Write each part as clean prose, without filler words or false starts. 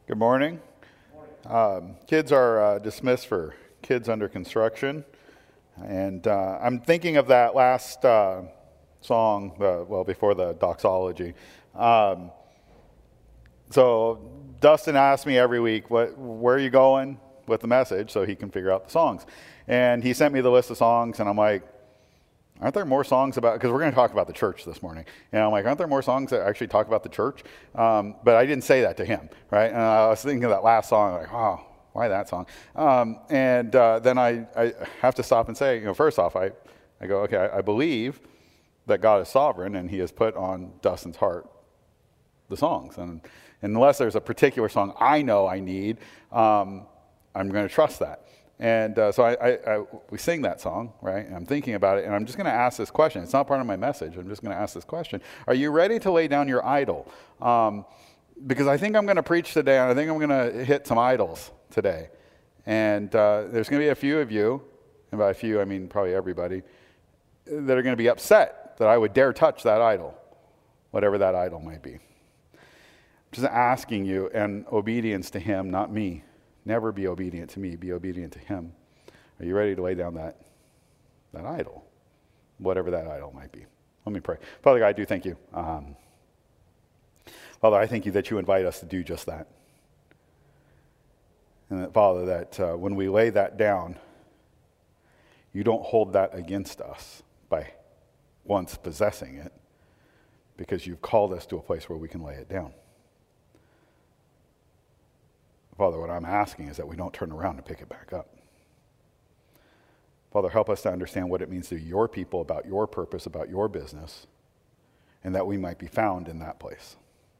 Good morning. Kids are dismissed for kids under construction. And I'm thinking of that last song, before the doxology. So Dustin asks me every week, where are you going with the message so he can figure out the songs? And he sent me the list of songs, and I'm like, aren't there more songs about, because we're going to talk about the church this morning. And I'm like, aren't there more songs that actually talk about the church? But I didn't say that to him, right? And I was thinking of that last song, like, oh, why that song? Then I have to stop and say, first off, I go, okay, I believe that God is sovereign and he has put on Dustin's heart the songs. And unless there's a particular song I know I need, I'm going to trust that. And so we sing that song, right? And I'm thinking about it, and I'm just going to ask this question. It's not part of my message. I'm just going to ask this question. Are you ready to lay down your idol? Because I think I'm going to preach today, and I think I'm going to hit some idols today. And there's going to be a few of you, and by a few I mean probably everybody, that are going to be upset that I would dare touch that idol, whatever that idol might be. I'm just asking you in obedience to him, not me. Never be obedient to me, be obedient to him. Are you ready to lay down that idol, whatever that idol might be? Let me pray. Father God, I do thank you. Father, I thank you that you invite us to do just that. And that, Father, that when we lay that down, you don't hold that against us by once possessing it, because you've called us to a place where we can lay it down. Father, what I'm asking is that we don't turn around and pick it back up. Father, help us to understand what it means to your people, about your purpose, about your business, and that we might be found in that place.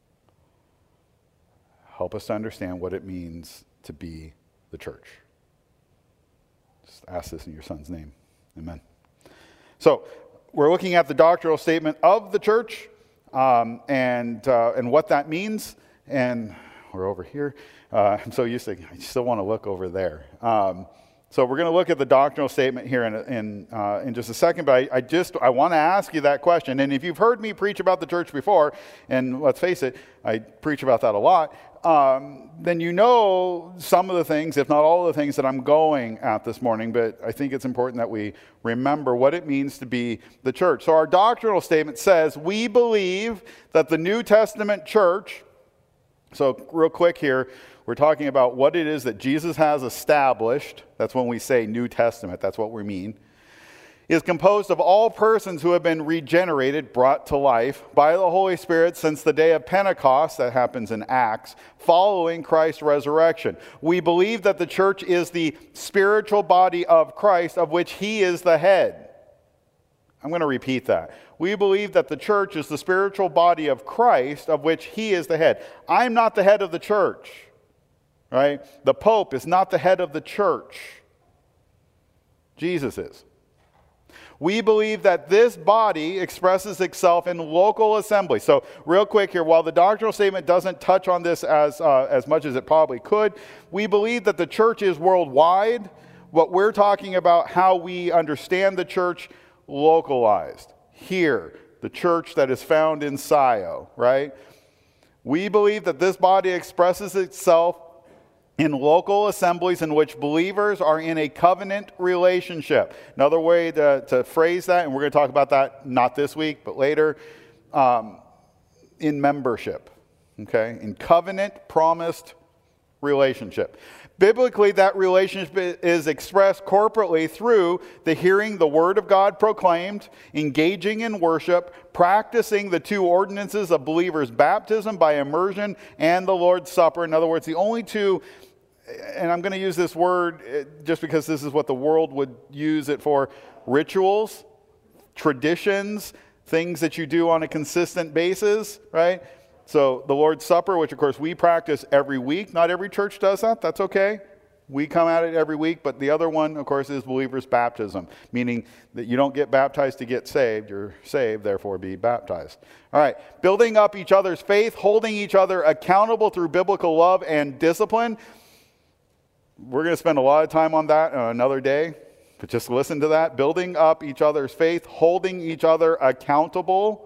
Help us to understand what it means to be the church. Just ask this in your son's name. Amen. So, we're looking at the doctrinal statement of the church and what that means. And we're over here. I'm so used to, I still want to look over there. So we're going to look at the doctrinal statement here in just a second, but I want to ask you that question. And if you've heard me preach about the church before, and let's face it, I preach about that a lot, then you know some of the things, if not all of the things that I'm going at this morning, but I think it's important that we remember what it means to be the church. So our doctrinal statement says, we believe that the New Testament church, so real quick here, we're talking about what it is that Jesus has established. That's when we say New Testament, that's what we mean. Is composed of all persons who have been regenerated, brought to life by the Holy Spirit since the day of Pentecost, that happens in Acts, following Christ's resurrection. We believe that the church is the spiritual body of Christ, of which he is the head. I'm going to repeat that. We believe that the church is the spiritual body of Christ, of which he is the head. I'm not the head of the church, right? The Pope is not the head of the church. Jesus is. We believe that this body expresses itself in local assembly. So real quick here, while the doctrinal statement doesn't touch on this as much as it probably could, we believe that the church is worldwide. What we're talking about, how we understand the church localized. Here, the church that is found in Scio, right? We believe that this body expresses itself in local assemblies in which believers are in a covenant relationship. Another way to phrase that, and we're going to talk about that not this week, but later, in membership, okay? In covenant promised relationship. Biblically, that relationship is expressed corporately through the hearing the Word of God proclaimed, engaging in worship, practicing the two ordinances of believers' baptism by immersion and the Lord's Supper. In other words, the only two, and I'm going to use this word just because this is what the world would use it for, rituals, traditions, things that you do on a consistent basis, right? So the Lord's Supper, which of course we practice every week. Not every church does that. That's okay. We come at it every week. But the other one, of course, is believers' baptism, meaning that you don't get baptized to get saved. You're saved, therefore be baptized. All right. Building up each other's faith, holding each other accountable through biblical love and discipline. We're going to spend a lot of time on that on another day. But just listen to that. Building up each other's faith, holding each other accountable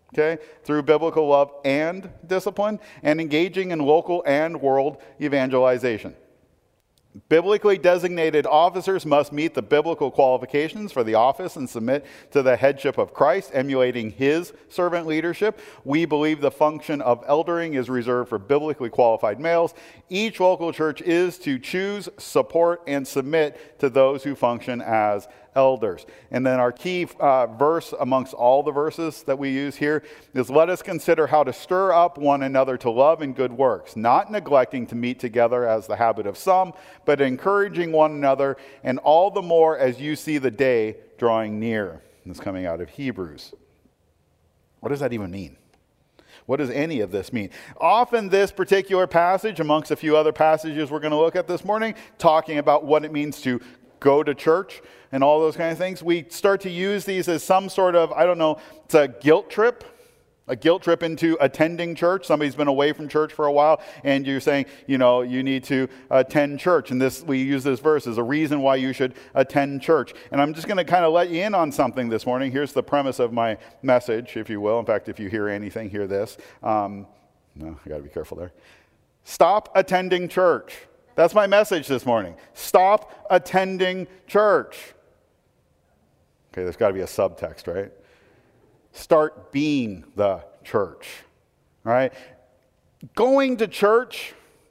okay, through biblical love and discipline, and engaging in local and world evangelization. Biblically designated officers must meet the biblical qualifications for the office and submit to the headship of Christ, emulating his servant leadership. We believe the function of eldering is reserved for biblically qualified males. Each local church is to choose, support, and submit to those who function as elders. And then our key verse amongst all the verses that we use here is, let us consider how to stir up one another to love and good works, not neglecting to meet together as the habit of some, but encouraging one another, and all the more as you see the day drawing near. This is coming out of Hebrews. What does that even mean? What does any of this mean? Often this particular passage, amongst a few other passages we're going to look at this morning, talking about what it means to go to church and all those kind of things, we start to use these as some sort of, I don't know, it's a guilt trip into attending church. Somebody's been away from church for a while, and you're saying, you need to attend church. And we use this verse as a reason why you should attend church. And I'm just going to kind of let you in on something this morning. Here's the premise of my message, if you will. In fact, if you hear anything, hear this. No, I got to be careful there. Stop attending church. That's my message this morning. Stop attending church. Okay, there's got to be a subtext, right? Start being the church. All right? Going to church,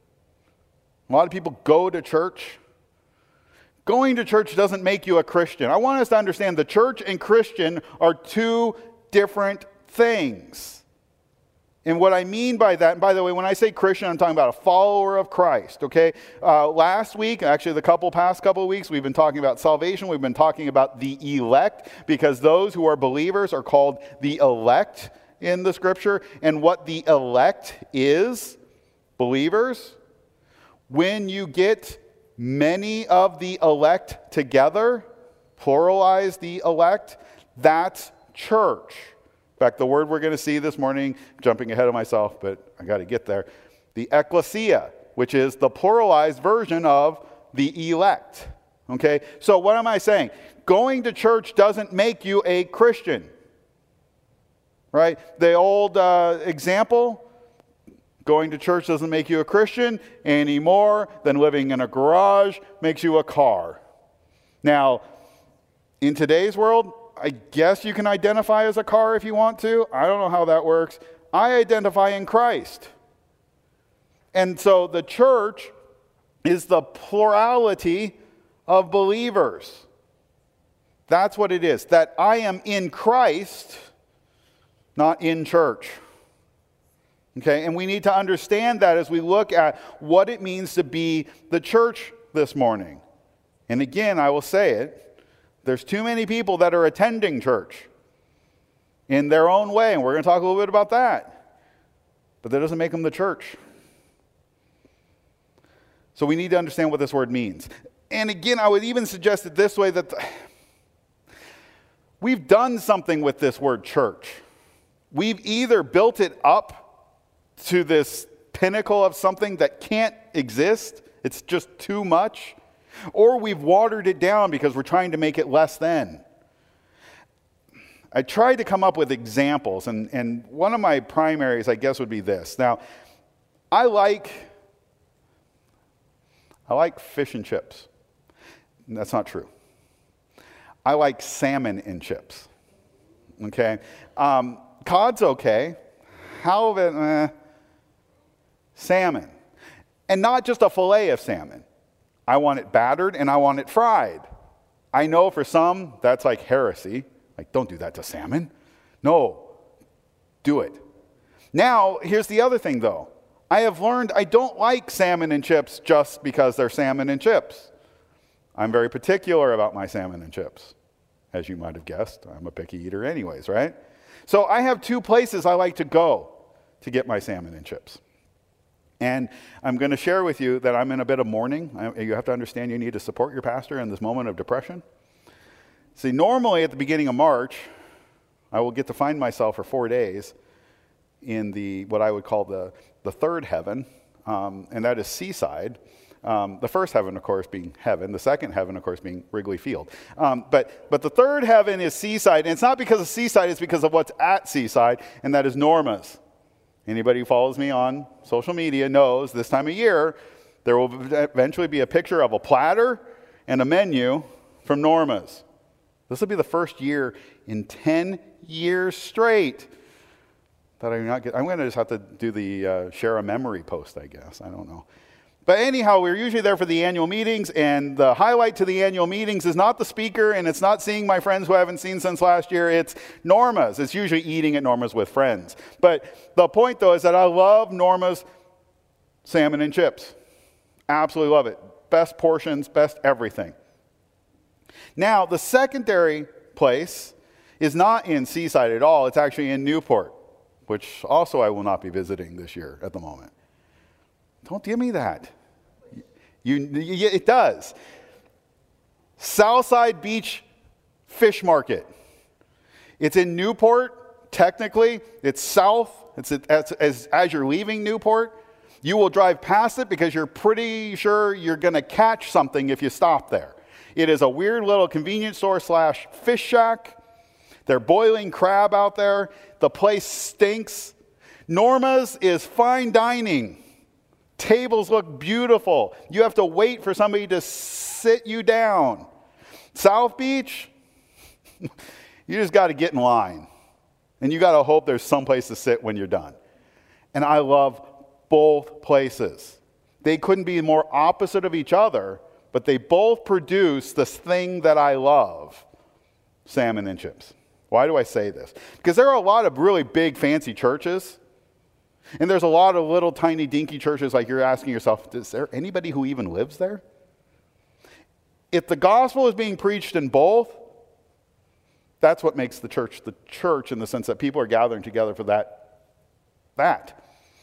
a lot of people go to church. Going to church doesn't make you a Christian. I want us to understand the church and Christian are two different things. And what I mean by that, and by the way, when I say Christian, I'm talking about a follower of Christ, okay? Last week, actually the past couple of weeks, we've been talking about salvation. We've been talking about the elect, because those who are believers are called the elect in the Scripture. And what the elect is, believers, when you get many of the elect together, pluralize the elect, that's church. In fact, the word we're going to see this morning, jumping ahead of myself, but I got to get there, the ecclesia, which is the pluralized version of the elect. Okay? So what am I saying? Going to church doesn't make you a Christian. Right? The old example, going to church doesn't make you a Christian any more than living in a garage makes you a car. Now, in today's world, I guess you can identify as a car if you want to. I don't know how that works. I identify in Christ. And so the church is the plurality of believers. That's what it is. That I am in Christ, not in church. Okay, and we need to understand that as we look at what it means to be the church this morning. And again, I will say it. There's too many people that are attending church in their own way, and we're going to talk a little bit about that. But that doesn't make them the church. So we need to understand what this word means. And again, I would even suggest it this way, that we've done something with this word church. We've either built it up to this pinnacle of something that can't exist, it's just too much, or we've watered it down because we're trying to make it less than. I tried to come up with examples, and one of my primaries, I guess, would be this. Now, I like fish and chips. That's not true. I like salmon and chips. Okay? Cod's okay. Halibut, salmon. And not just a fillet of salmon. I want it battered and I want it fried. I know for some that's like heresy. Like, don't do that to salmon. No, do it. Now, here's the other thing though. I have learned I don't like salmon and chips just because they're salmon and chips. I'm very particular about my salmon and chips. As you might have guessed, I'm a picky eater anyways, right? So I have two places I like to go to get my salmon and chips. And I'm going to share with you that I'm in a bit of mourning. You have to understand you need to support your pastor in this moment of depression. See, normally at the beginning of March, I will get to find myself for 4 days in what I would call the third heaven, and that is Seaside. The first heaven, of course, being heaven. The second heaven, of course, being Wrigley Field. But the third heaven is Seaside. And it's not because of Seaside, it's because of what's at Seaside, and that is Norma's. Anybody who follows me on social media knows this time of year, there will eventually be a picture of a platter and a menu from Norma's. This will be the first year in 10 years straight that I'm going to just have to do the share a memory post, I guess. I don't know. But anyhow, we're usually there for the annual meetings, and the highlight to the annual meetings is not the speaker, and it's not seeing my friends who I haven't seen since last year. It's Norma's. It's usually eating at Norma's with friends. But the point, though, is that I love Norma's salmon and chips. Absolutely love it. Best portions, best everything. Now, the secondary place is not in Seaside at all. It's actually in Newport, which also I will not be visiting this year at the moment. Don't give me that. It does. Southside Beach Fish Market. It's in Newport, technically. It's south. It's as you're leaving Newport. You will drive past it because you're pretty sure you're going to catch something if you stop there. It is a weird little convenience store / fish shack. They're boiling crab out there. The place stinks. Norma's is fine dining. Tables look beautiful. You have to wait for somebody to sit you down. South Beach, you just got to get in line. And you got to hope there's someplace to sit when you're done. And I love both places. They couldn't be more opposite of each other, but they both produce this thing that I love, salmon and chips. Why do I say this? Because there are a lot of really big, fancy churches. And there's a lot of little tiny dinky churches, like you're asking yourself, is there anybody who even lives there? If the gospel is being preached in both, that's what makes the church in the sense that people are gathering together for that.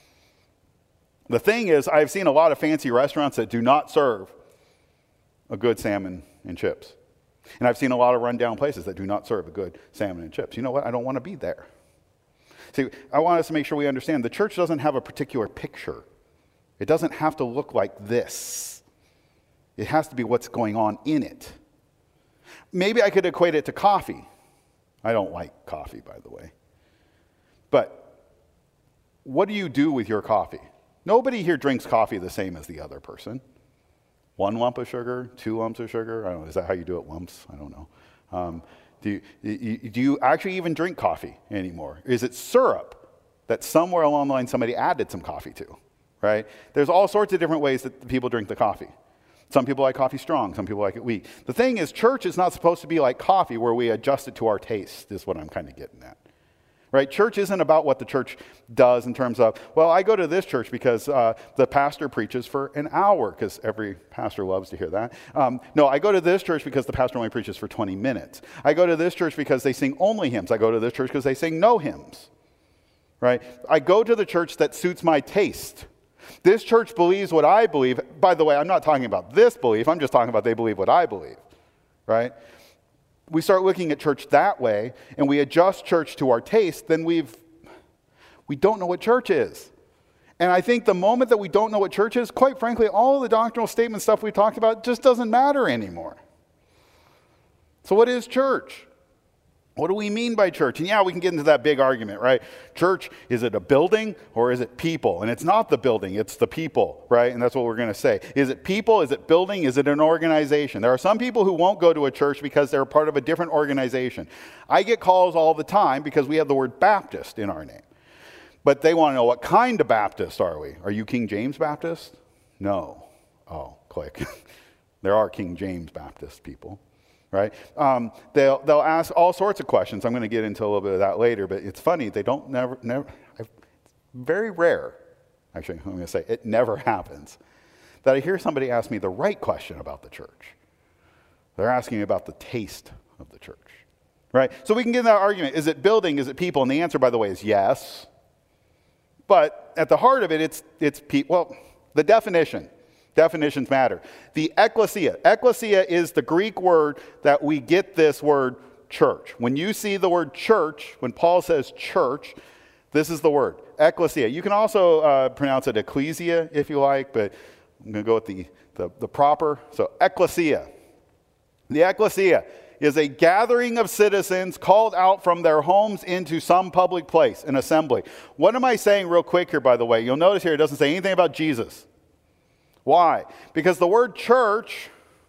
The thing is, I've seen a lot of fancy restaurants that do not serve a good salmon and chips. And I've seen a lot of rundown places that do not serve a good salmon and chips. You know what? I don't want to be there. See, I want us to make sure we understand the church doesn't have a particular picture. It doesn't have to look like this. It has to be what's going on in it. Maybe I could equate it to coffee. I don't like coffee, by the way. But what do you do with your coffee? Nobody here drinks coffee the same as the other person. 1 lump of sugar, 2 lumps of sugar. I don't know. Is that how you do it? Lumps? I don't know. Do you actually even drink coffee anymore? Is it syrup that somewhere along the line somebody added some coffee to, right? There's all sorts of different ways that people drink the coffee. Some people like coffee strong. Some people like it weak. The thing is, church is not supposed to be like coffee where we adjust it to our taste, is what I'm kind of getting at. Right? Church isn't about what the church does in terms of, well, I go to this church because the pastor preaches for an hour, because every pastor loves to hear that. No, I go to this church because the pastor only preaches for 20 minutes. I go to this church because they sing only hymns. I go to this church because they sing no hymns. Right? I go to the church that suits my taste. This church believes what I believe. By the way, I'm not talking about this belief. I'm just talking about they believe what I believe. Right? We start looking at church that way, and we adjust church to our taste, then we don't know what church is. And I think the moment that we don't know what church is, quite frankly, all of the doctrinal statement stuff we talked about just doesn't matter anymore. So what is church? What do we mean by church? And yeah, we can get into that big argument, right? Church, is it a building or is it people? And it's not the building, it's the people, right? And that's what we're going to say. Is it people? Is it building? Is it an organization? There are some people who won't go to a church because they're part of a different organization. I get calls all the time because we have the word Baptist in our name. But they want to know, what kind of Baptist are we? Are you King James Baptist? No. Oh, click. There are King James Baptist people. Right? They'll ask all sorts of questions. I'm going to get into a little bit of that later, but it's funny. They don't never very rare, actually, I'm going to say it never happens, that I hear somebody ask me the right question about the church. They're asking about the taste of the church. Right? So we can get in that argument. Is it building? Is it people? And the answer, by the way, is yes. But at the heart of it, it's people. Well, the definition. Definitions matter. The ecclesia. Ecclesia is the Greek word that we get this word church. When you see the word church, when Paul says church, this is the word, ecclesia. You can also pronounce it ecclesia if you like, but I'm going to go with the proper. So ecclesia. The ecclesia is a gathering of citizens called out from their homes into some public place, an assembly. What am I saying real quick here, by the way? You'll notice here it doesn't say anything about Jesus. Why? Because the word church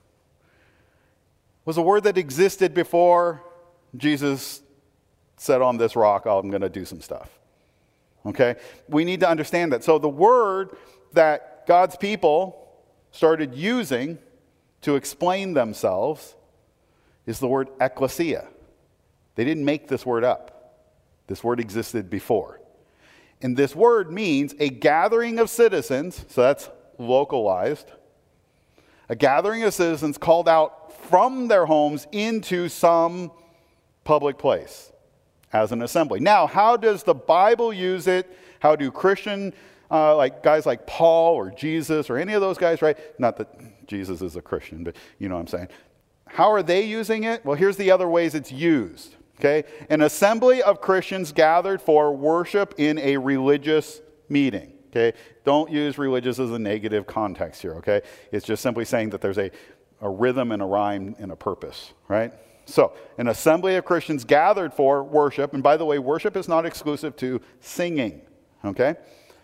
was a word that existed before Jesus said, on this rock, I'm going to do some stuff. Okay? We need to understand that. So the word that God's people started using to explain themselves is the word ecclesia. They didn't make this word up. This word existed before. And this word means a gathering of citizens, so that's localized, a gathering of citizens called out from their homes into some public place as an assembly. Now, how does the Bible use it? How do Christian, like guys like Paul or Jesus or any of those guys, right? Not that Jesus is a Christian, but you know what I'm saying. How are they using it? Well, here's the other ways it's used. Okay, an assembly of Christians gathered for worship in a religious meeting. Okay, don't use religious as a negative context here. Okay, it's just simply saying that there's a rhythm and a rhyme and a purpose, right? So, an assembly of Christians gathered for worship, and by the way, worship is not exclusive to singing. Okay,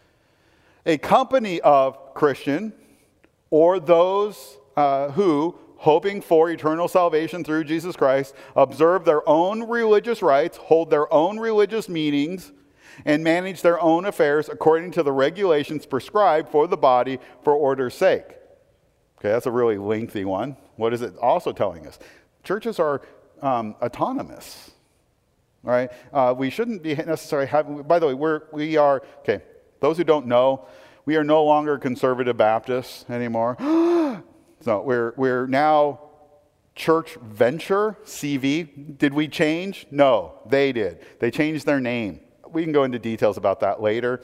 a company of Christian or those who, hoping for eternal salvation through Jesus Christ, observe their own religious rites, hold their own religious meetings, and manage their own affairs according to the regulations prescribed for the body for order's sake. Okay, that's a really lengthy one. What is it also telling us? Churches are autonomous. All right, we shouldn't be necessarily having. By the way, we are. Okay, those who don't know, we are no longer conservative Baptists anymore. So we're now Church Venture, CV. Did we change? No, they did. They changed their name. We can go into details about that later,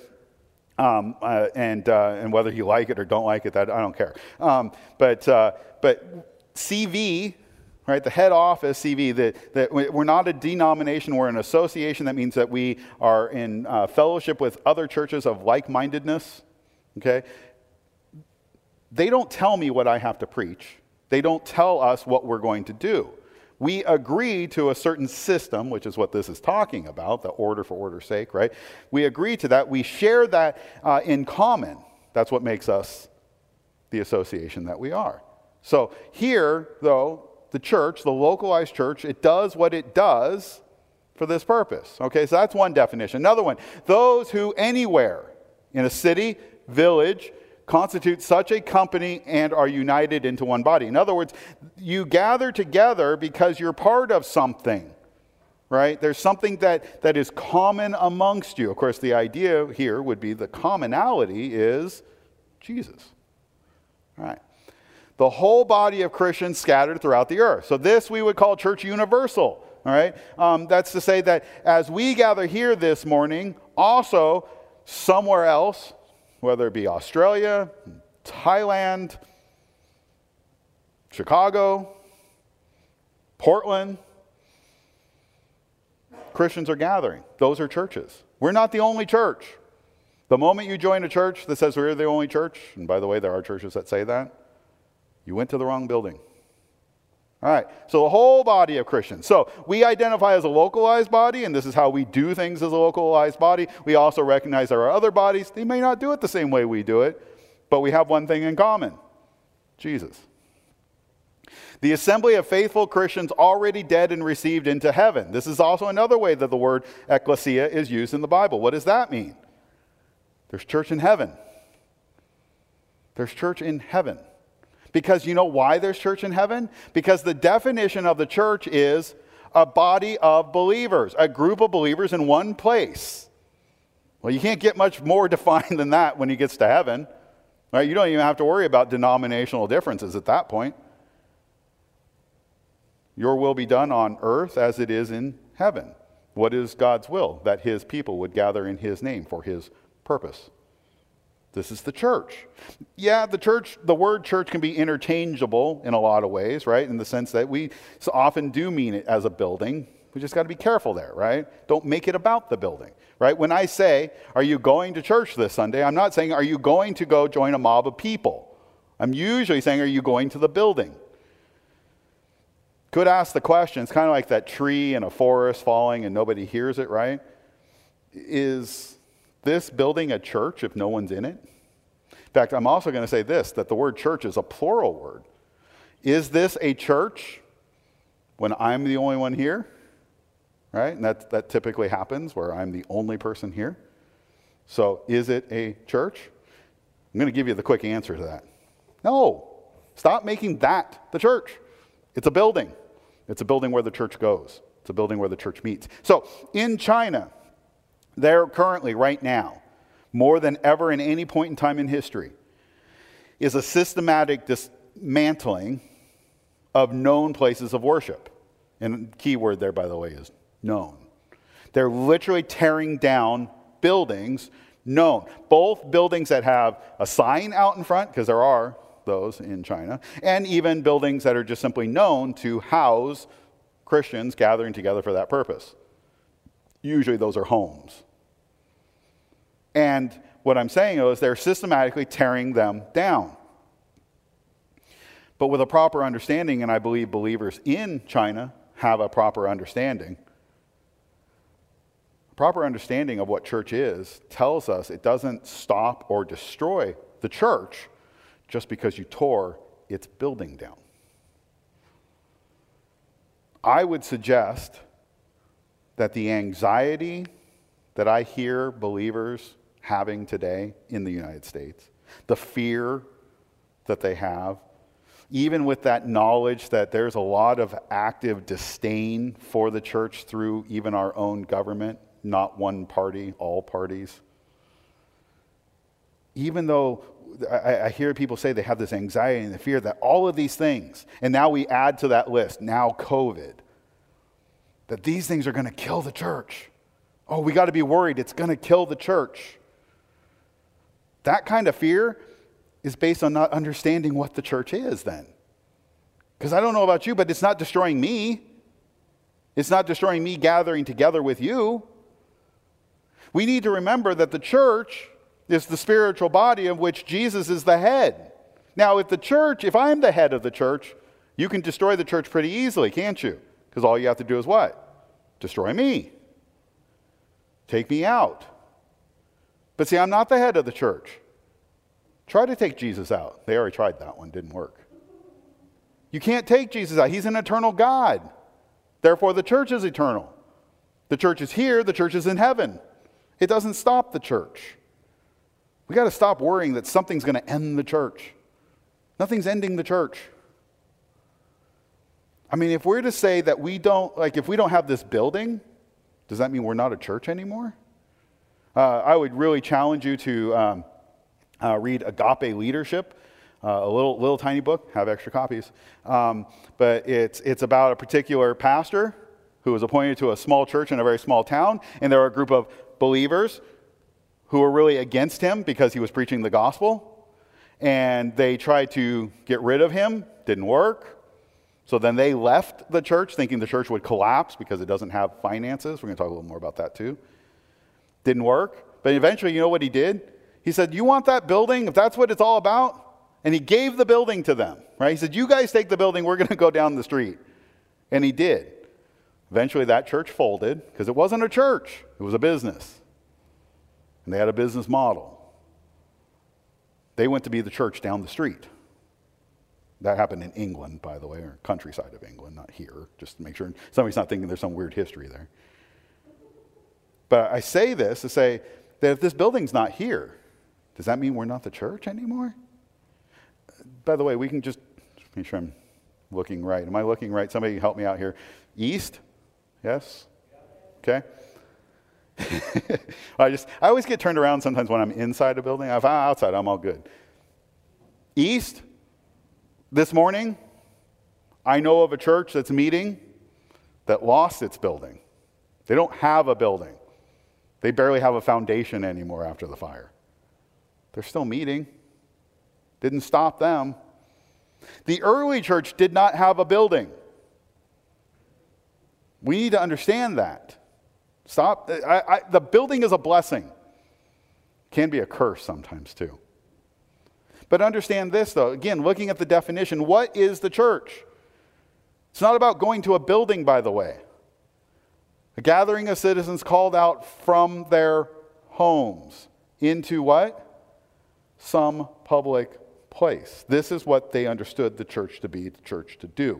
and whether you like it or don't like it, that I don't care. But CV, right? The head office, CV. That we're not a denomination. We're an association. That means that we are in fellowship with other churches of like-mindedness. Okay. They don't tell me what I have to preach. They don't tell us what we're going to do. We agree to a certain system, which is what this is talking about, the order for order's sake, right? We agree to that. We share that in common. That's what makes us the association that we are. So here, though, the church, the localized church, it does what it does for this purpose. Okay, so that's one definition. Another one, those who anywhere in a city, village, constitute such a company and are united into one body. In other words, you gather together because you're part of something, right? There's something that is common amongst you. Of course, the idea here would be the commonality is Jesus. All right. The whole body of Christians scattered throughout the earth. So this we would call church universal. All right. That's to say that as we gather here this morning, also somewhere else, whether it be Australia, Thailand, Chicago, Portland, Christians are gathering. Those are churches. We're not the only church. The moment you join a church that says we're the only church, and by the way, there are churches that say that, you went to the wrong building. All right, so the whole body of Christians. So we identify as a localized body, and this is how we do things as a localized body. We also recognize there are other bodies. They may not do it the same way we do it, but we have one thing in common: Jesus. The assembly of faithful Christians already dead and received into heaven. This is also another way that the word ecclesia is used in the Bible. What does that mean? There's church in heaven. There's church in heaven. Because you know why there's church in heaven? Because the definition of the church is a body of believers, a group of believers in one place. Well, you can't get much more defined than that when he gets to heaven. Right? You don't even have to worry about denominational differences at that point. Your will be done on earth as it is in heaven. What is God's will? That his people would gather in his name for his purpose. This is the church. Yeah, the word church can be interchangeable in a lot of ways, right? In the sense that we so often do mean it as a building. We just got to be careful there, right? Don't make it about the building, right? When I say, are you going to church this Sunday? I'm not saying, are you going to go join a mob of people, I'm usually saying, are you going to the building? Could ask the question. It's kind of like that tree in a forest falling and nobody hears it, right? Is this building a church if no one's in it? In fact, I'm also going to say this, that the word church is a plural word. Is this a church when I'm the only one here? Right? And that typically happens where I'm the only person here. So is it a church? I'm going to give you the quick answer to that. No. Stop making that the church. It's a building. It's a building where the church goes. It's a building where the church meets. So in China, there currently, right now, more than ever in any point in time in history, is a systematic dismantling of known places of worship. And the key word there, by the way, is known. They're literally tearing down buildings known. Both buildings that have a sign out in front, because there are those in China, and even buildings that are just simply known to house Christians gathering together for that purpose. Usually those are homes. And what I'm saying is they're systematically tearing them down. But with a proper understanding, and I believe believers in China have a proper understanding, proper understanding of what church is tells us it doesn't stop or destroy the church just because you tore its building down. I would suggest that the anxiety that I hear believers having today in the United States, the fear that they have, even with that knowledge that there's a lot of active disdain for the church through even our own government, not one party, all parties. Even though I hear people say they have this anxiety and the fear that all of these things, and now we add to that list, now COVID, that these things are going to kill the church. Oh, we got to be worried it's going to kill the church. That kind of fear is based on not understanding what the church is then. Because I don't know about you, but it's not destroying me. It's not destroying me gathering together with you. We need to remember that the church is the spiritual body of which Jesus is the head. Now, if I'm the head of the church, you can destroy the church pretty easily, can't you? Because all you have to do is what? Destroy me. Take me out. But see, I'm not the head of the church. Try to take Jesus out. They already tried that one, didn't work. You can't take Jesus out. He's an eternal God. Therefore, the church is eternal. The church is here, the church is in heaven. It doesn't stop the church. We got to stop worrying that something's going to end the church. Nothing's ending the church. I mean, if we're to say that if we don't have this building, does that mean we're not a church anymore? I would really challenge you to read Agape Leadership, a little tiny book, have extra copies. But it's about a particular pastor who was appointed to a small church in a very small town, and there are a group of believers who were really against him because he was preaching the gospel, and they tried to get rid of him. Didn't work. So then they left the church thinking the church would collapse because it doesn't have finances. We're going to talk a little more about that too. Didn't work. But eventually, you know what he did? He said, you want that building, if that's what it's all about? And he gave the building to them, right? He said, you guys take the building, we're going to go down the street. And he did. Eventually, that church folded because it wasn't a church. It was a business. And they had a business model. They went to be the church down the street. That happened in England, by the way, or countryside of England, not here, just to make sure somebody's not thinking there's some weird history there. But I say this to say that if this building's not here, does that mean we're not the church anymore? By the way, we can just make sure I'm looking right. Am I looking right? Somebody help me out here. East? Yes? Okay. I always get turned around sometimes when I'm inside a building. If I'm outside, I'm all good. East? This morning, I know of a church that's meeting that lost its building. They don't have a building. They barely have a foundation anymore after the fire. They're still meeting. Didn't stop them. The early church did not have a building. We need to understand that. Stop. The building is a blessing. Can be a curse sometimes too. But understand this, though. Again, looking at the definition, what is the church? It's not about going to a building, by the way. A gathering of citizens called out from their homes into what? Some public place. This is what they understood the church to be, the church to do.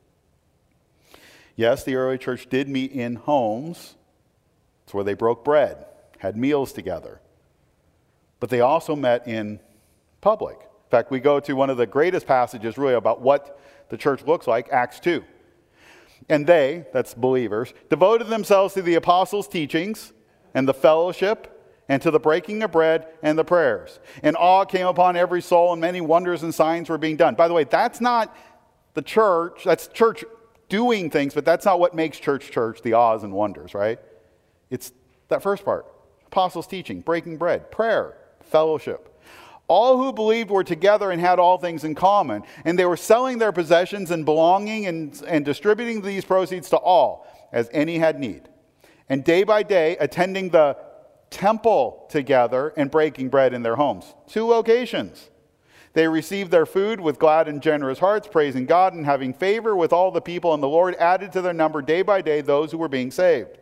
Yes, the early church did meet in homes. It's where they broke bread, had meals together. But they also met in public. In fact, we go to one of the greatest passages really about what the church looks like, Acts 2. And they, that's believers, devoted themselves to the apostles' teachings and the fellowship and to the breaking of bread and the prayers. And awe came upon every soul, and many wonders and signs were being done. By the way, that's not the church. That's church doing things, but that's not what makes church church, the awes and wonders, right? It's that first part. Apostles' teaching, breaking bread, prayer, fellowship. All who believed were together and had all things in common. And they were selling their possessions and belonging and distributing these proceeds to all, as any had need. And day by day, attending the temple together and breaking bread in their homes. 2 locations. They received their food with glad and generous hearts, praising God and having favor with all the people. And the Lord added to their number day by day those who were being saved.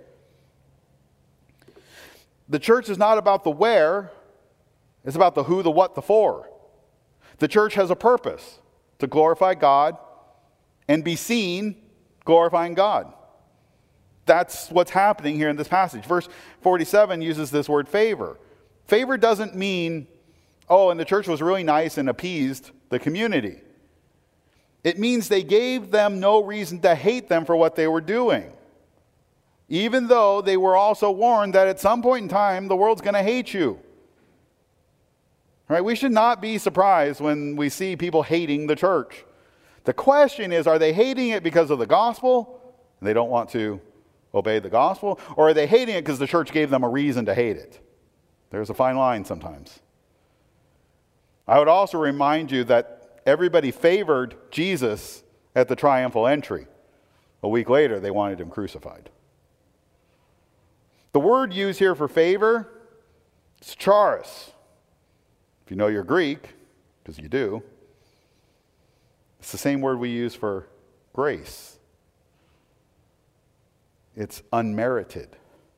The church is not about the where. It's about the who, the what, the for. The church has a purpose: to glorify God and be seen glorifying God. That's what's happening here in this passage. Verse 47 uses this word favor. Favor doesn't mean, oh, and the church was really nice and appeased the community. It means they gave them no reason to hate them for what they were doing, even though they were also warned that at some point in time the world's going to hate you. Right? We should not be surprised when we see people hating the church. The question is, are they hating it because of the gospel and they don't want to obey the gospel? Or are they hating it because the church gave them a reason to hate it? There's a fine line sometimes. I would also remind you that everybody favored Jesus at the triumphal entry. A week later, they wanted him crucified. The word used here for favor is charis. If you know your Greek, because you do, it's the same word we use for grace. It's unmerited.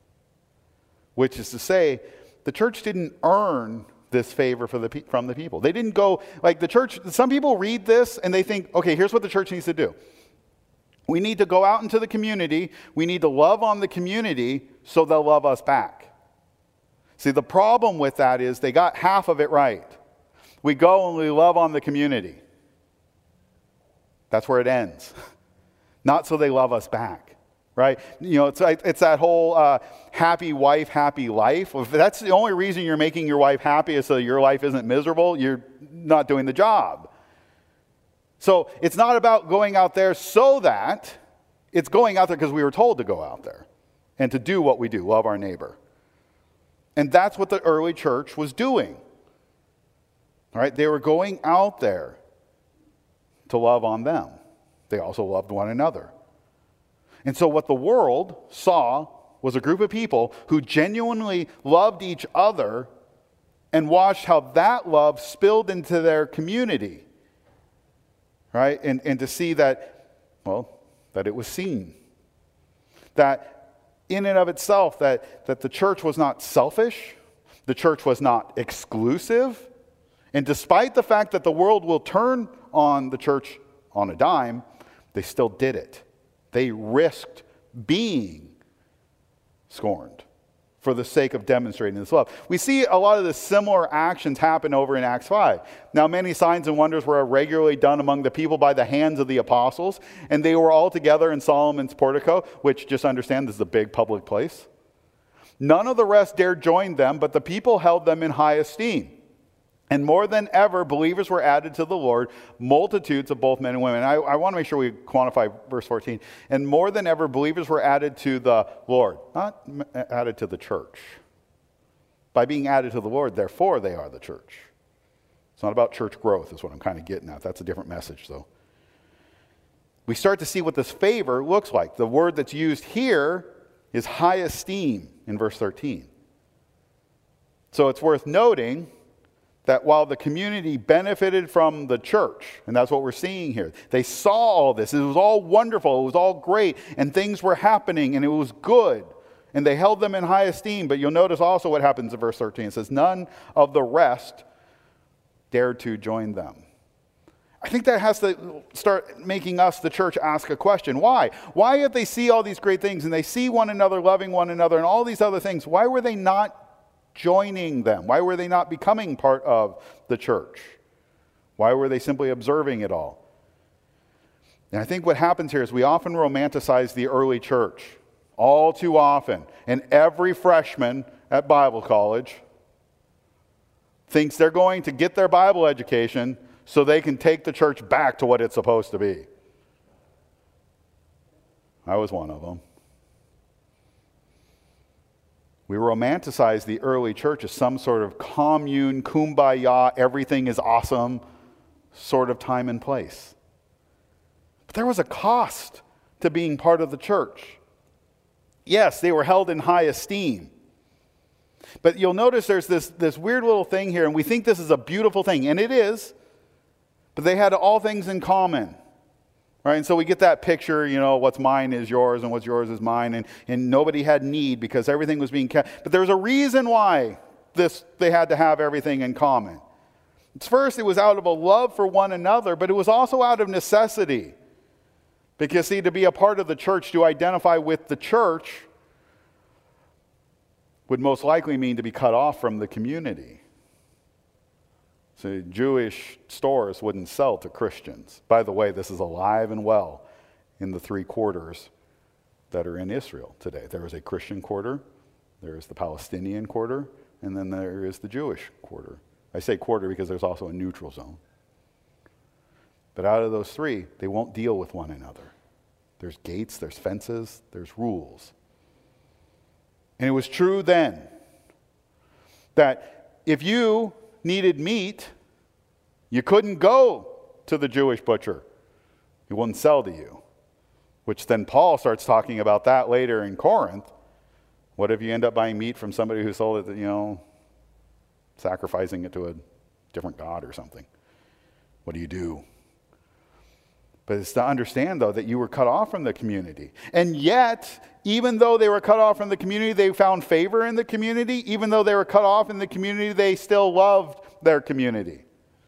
Which is to say, the church didn't earn this favor from the people. They didn't go, like the church, some people read this and they think, okay, here's what the church needs to do. We need to go out into the community. We need to love on the community so they'll love us back. See, the problem with that is they got half of it right. We go and we love on the community. That's where it ends. Not so they love us back, right? You know, it's that whole happy wife, happy life. If that's the only reason you're making your wife happy is so your life isn't miserable, you're not doing the job. So it's not about going out there so that, it's going out there because we were told to go out there and to do what we do, love our neighbor. And that's what the early church was doing. All right, they were going out there to love on them. They also loved one another. And so what the world saw was a group of people who genuinely loved each other and watched how that love spilled into their community. Right? And to see that, well, that it was seen. That in and of itself, that the church was not selfish, the church was not exclusive, and despite the fact that the world will turn on the church on a dime, they still did it. They risked being scorned for the sake of demonstrating this love. We see a lot of the similar actions happen over in Acts 5. Now, many signs and wonders were regularly done among the people by the hands of the apostles, and they were all together in Solomon's portico, which, just understand, is a big public place. None of the rest dared join them, but the people held them in high esteem. And more than ever, believers were added to the Lord, multitudes of both men and women. I want to make sure we quantify verse 14. And more than ever, believers were added to the Lord, not added to the church. By being added to the Lord, therefore they are the church. It's not about church growth, is what I'm kind of getting at. That's a different message, though. We start to see what this favor looks like. The word that's used here is high esteem in verse 13. So it's worth noting that while the community benefited from the church, and that's what we're seeing here, they saw all this. It was all wonderful. It was all great. And things were happening, and it was good. And they held them in high esteem. But you'll notice also what happens in verse 13. It says, none of the rest dared to join them. I think that has to start making us, the church, ask a question. Why? Why, if they see all these great things and they see one another loving one another and all these other things, why were they not joining them? Why were they not becoming part of the church? Why were they simply observing it all? And I think what happens here is we often romanticize the early church all too often. And every freshman at Bible college thinks they're going to get their Bible education so they can take the church back to what it's supposed to be. I was one of them. We romanticize the early church as some sort of commune, kumbaya, everything is awesome sort of time and place. But there was a cost to being part of the church. Yes, they were held in high esteem. But you'll notice there's this weird little thing here, and we think this is a beautiful thing, and it is. But they had all things in common, right? And so we get that picture, what's mine is yours and what's yours is mine. And nobody had need because everything was being kept. But there's a reason why they had to have everything in common. First, it was out of a love for one another, but it was also out of necessity. Because, see, to be a part of the church, to identify with the church, would most likely mean to be cut off from the community. So Jewish stores wouldn't sell to Christians. By the way, this is alive and well in the 3 quarters that are in Israel today. There is a Christian quarter, there is the Palestinian quarter, and then there is the Jewish quarter. I say quarter because there's also a neutral zone. But out of those 3, they won't deal with one another. There's gates, there's fences, there's rules. And it was true then that if you needed meat, you couldn't go to the Jewish butcher. He wouldn't sell to you. Which then Paul starts talking about that later in Corinth. What if you end up buying meat from somebody who sold it, sacrificing it to a different god or something? What do you do? But it's to understand, though, that you were cut off from the community. And yet, even though they were cut off from the community, they found favor in the community. Even though they were cut off in the community, they still loved their community.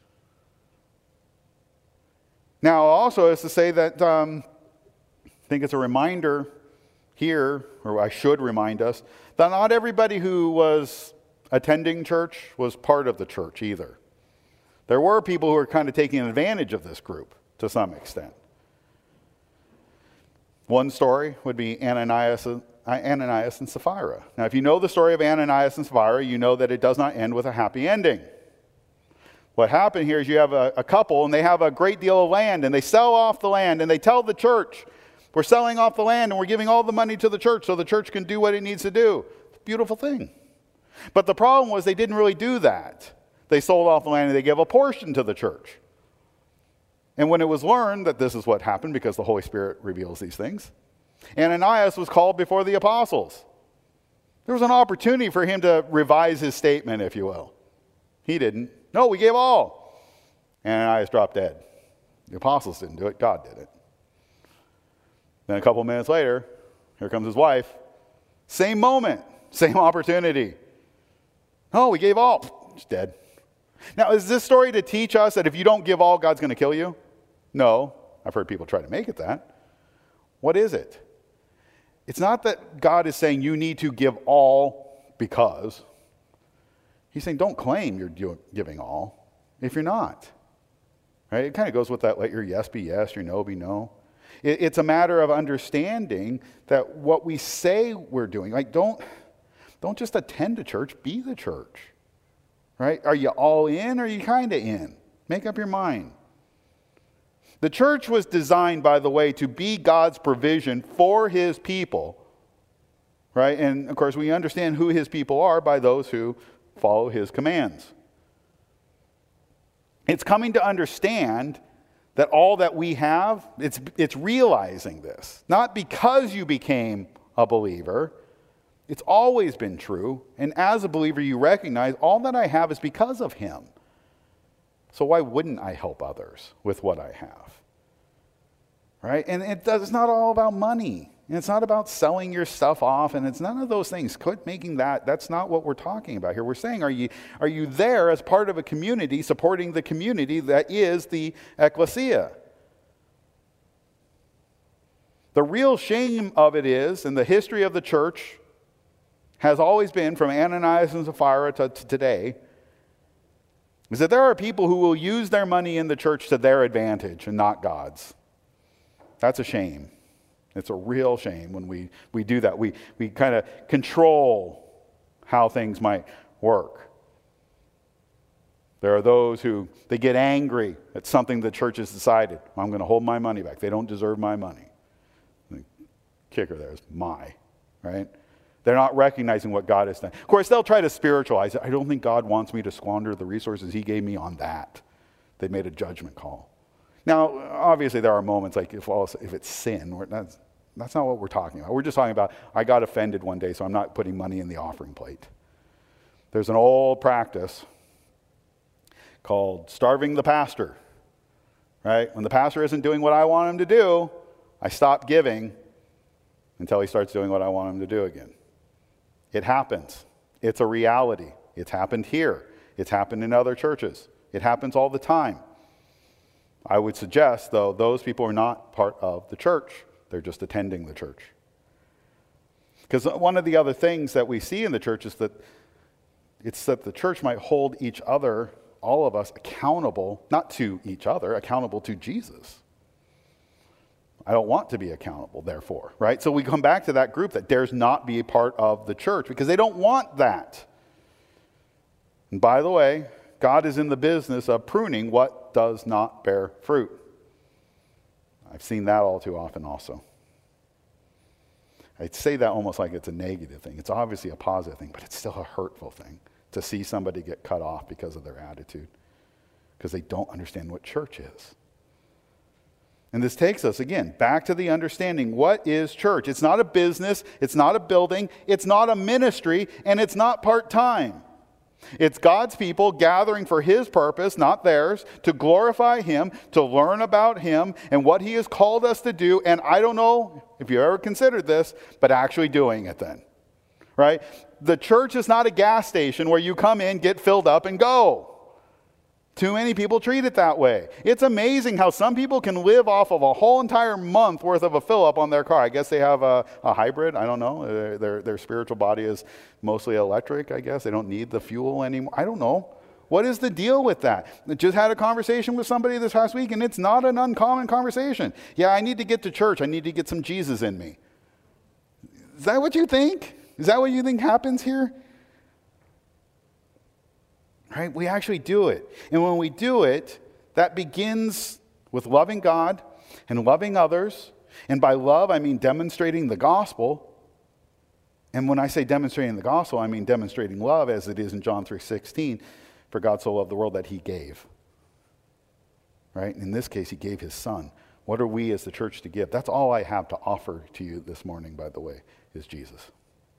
Now, also, is to say that I think it's a reminder here, or I should remind us, that not everybody who was attending church was part of the church either. There were people who were kind of taking advantage of this group to some extent. One story would be Ananias and Sapphira. Now, if you know the story of Ananias and Sapphira, you know that it does not end with a happy ending. What happened here is you have a couple, and they have a great deal of land, and they sell off the land, and they tell the church, we're selling off the land, and we're giving all the money to the church so the church can do what it needs to do. It's a beautiful thing. But the problem was they didn't really do that. They sold off the land, and they gave a portion to the church. And when it was learned that this is what happened, because the Holy Spirit reveals these things, Ananias was called before the apostles. There was an opportunity for him to revise his statement, if you will. He didn't. No, we gave all. Ananias dropped dead. The apostles didn't do it. God did it. Then a couple minutes later, here comes his wife. Same moment, same opportunity. No, we gave all. She's dead. Now, is this story to teach us that if you don't give all, God's going to kill you? No. I've heard people try to make it that. What is it? It's not that God is saying you need to give all because. He's saying don't claim you're giving all if you're not. Right? It kind of goes with that, let your yes be yes, your no be no. It's a matter of understanding that what we say we're doing, like don't just attend a church, be the church. Right? Are you all in or are you kind of in? Make up your mind. The church was designed, by the way, to be God's provision for his people. Right? And of course, we understand who his people are by those who follow his commands. It's coming to understand that all that we have, it's realizing this. Not because you became a believer. It's always been true. And as a believer, you recognize all that I have is because of him. So why wouldn't I help others with what I have? Right? And it's not all about money. And it's not about selling your stuff off, and it's none of those things. Quit making that's not what we're talking about here. We're saying, are you there as part of a community, supporting the community that is the ecclesia? The real shame of it is, in the history of the church, has always been, from Ananias and Sapphira to today, is that there are people who will use their money in the church to their advantage and not God's. That's a shame. It's a real shame when we do that. We kind of control how things might work. There are those who, they get angry at something the church has decided. I'm going to hold my money back. They don't deserve my money. The kicker there is right? They're not recognizing what God has done. Of course, they'll try to spiritualize it. I don't think God wants me to squander the resources he gave me on that. They made a judgment call. Now, obviously, there are moments like if it's sin, that's not what we're talking about. We're just talking about, I got offended one day, so I'm not putting money in the offering plate. There's an old practice called starving the pastor, right? When the pastor isn't doing what I want him to do, I stop giving until he starts doing what I want him to do again. It happens. It's a reality. It's happened here. It's happened in other churches. It happens all the time. I would suggest, though, those people are not part of the church. They're just attending the church. Because one of the other things that we see in the church is that it's that the church might hold each other, all of us, accountable, not to each other, accountable to Jesus. I don't want to be accountable, therefore, right? So we come back to that group that dares not be a part of the church because they don't want that. And by the way, God is in the business of pruning what does not bear fruit. I've seen that all too often also. I'd say that almost like it's a negative thing. It's obviously a positive thing, but it's still a hurtful thing to see somebody get cut off because of their attitude, because they don't understand what church is. And this takes us, again, back to the understanding, what is church? It's not a business, it's not a building, it's not a ministry, and it's not part-time. It's God's people gathering for his purpose, not theirs, to glorify him, to learn about him and what he has called us to do. And I don't know if you ever considered this, but actually doing it then, right? The church is not a gas station where you come in, get filled up, and go. Too many people treat it that way. It's amazing how some people can live off of a whole entire month worth of a fill-up on their car. I guess they have a hybrid. I don't know. Their spiritual body is mostly electric, I guess. They don't need the fuel anymore. I don't know. What is the deal with that? I just had a conversation with somebody this past week, and it's not an uncommon conversation. Yeah, I need to get to church. I need to get some Jesus in me. Is that what you think? Is that what you think happens here? Right? We actually do it. And when we do it, that begins with loving God and loving others. And by love, I mean demonstrating the gospel. And when I say demonstrating the gospel, I mean demonstrating love as it is in John 3:16. For God so loved the world that he gave. Right? In this case, he gave his son. What are we as the church to give? That's all I have to offer to you this morning, by the way, is Jesus.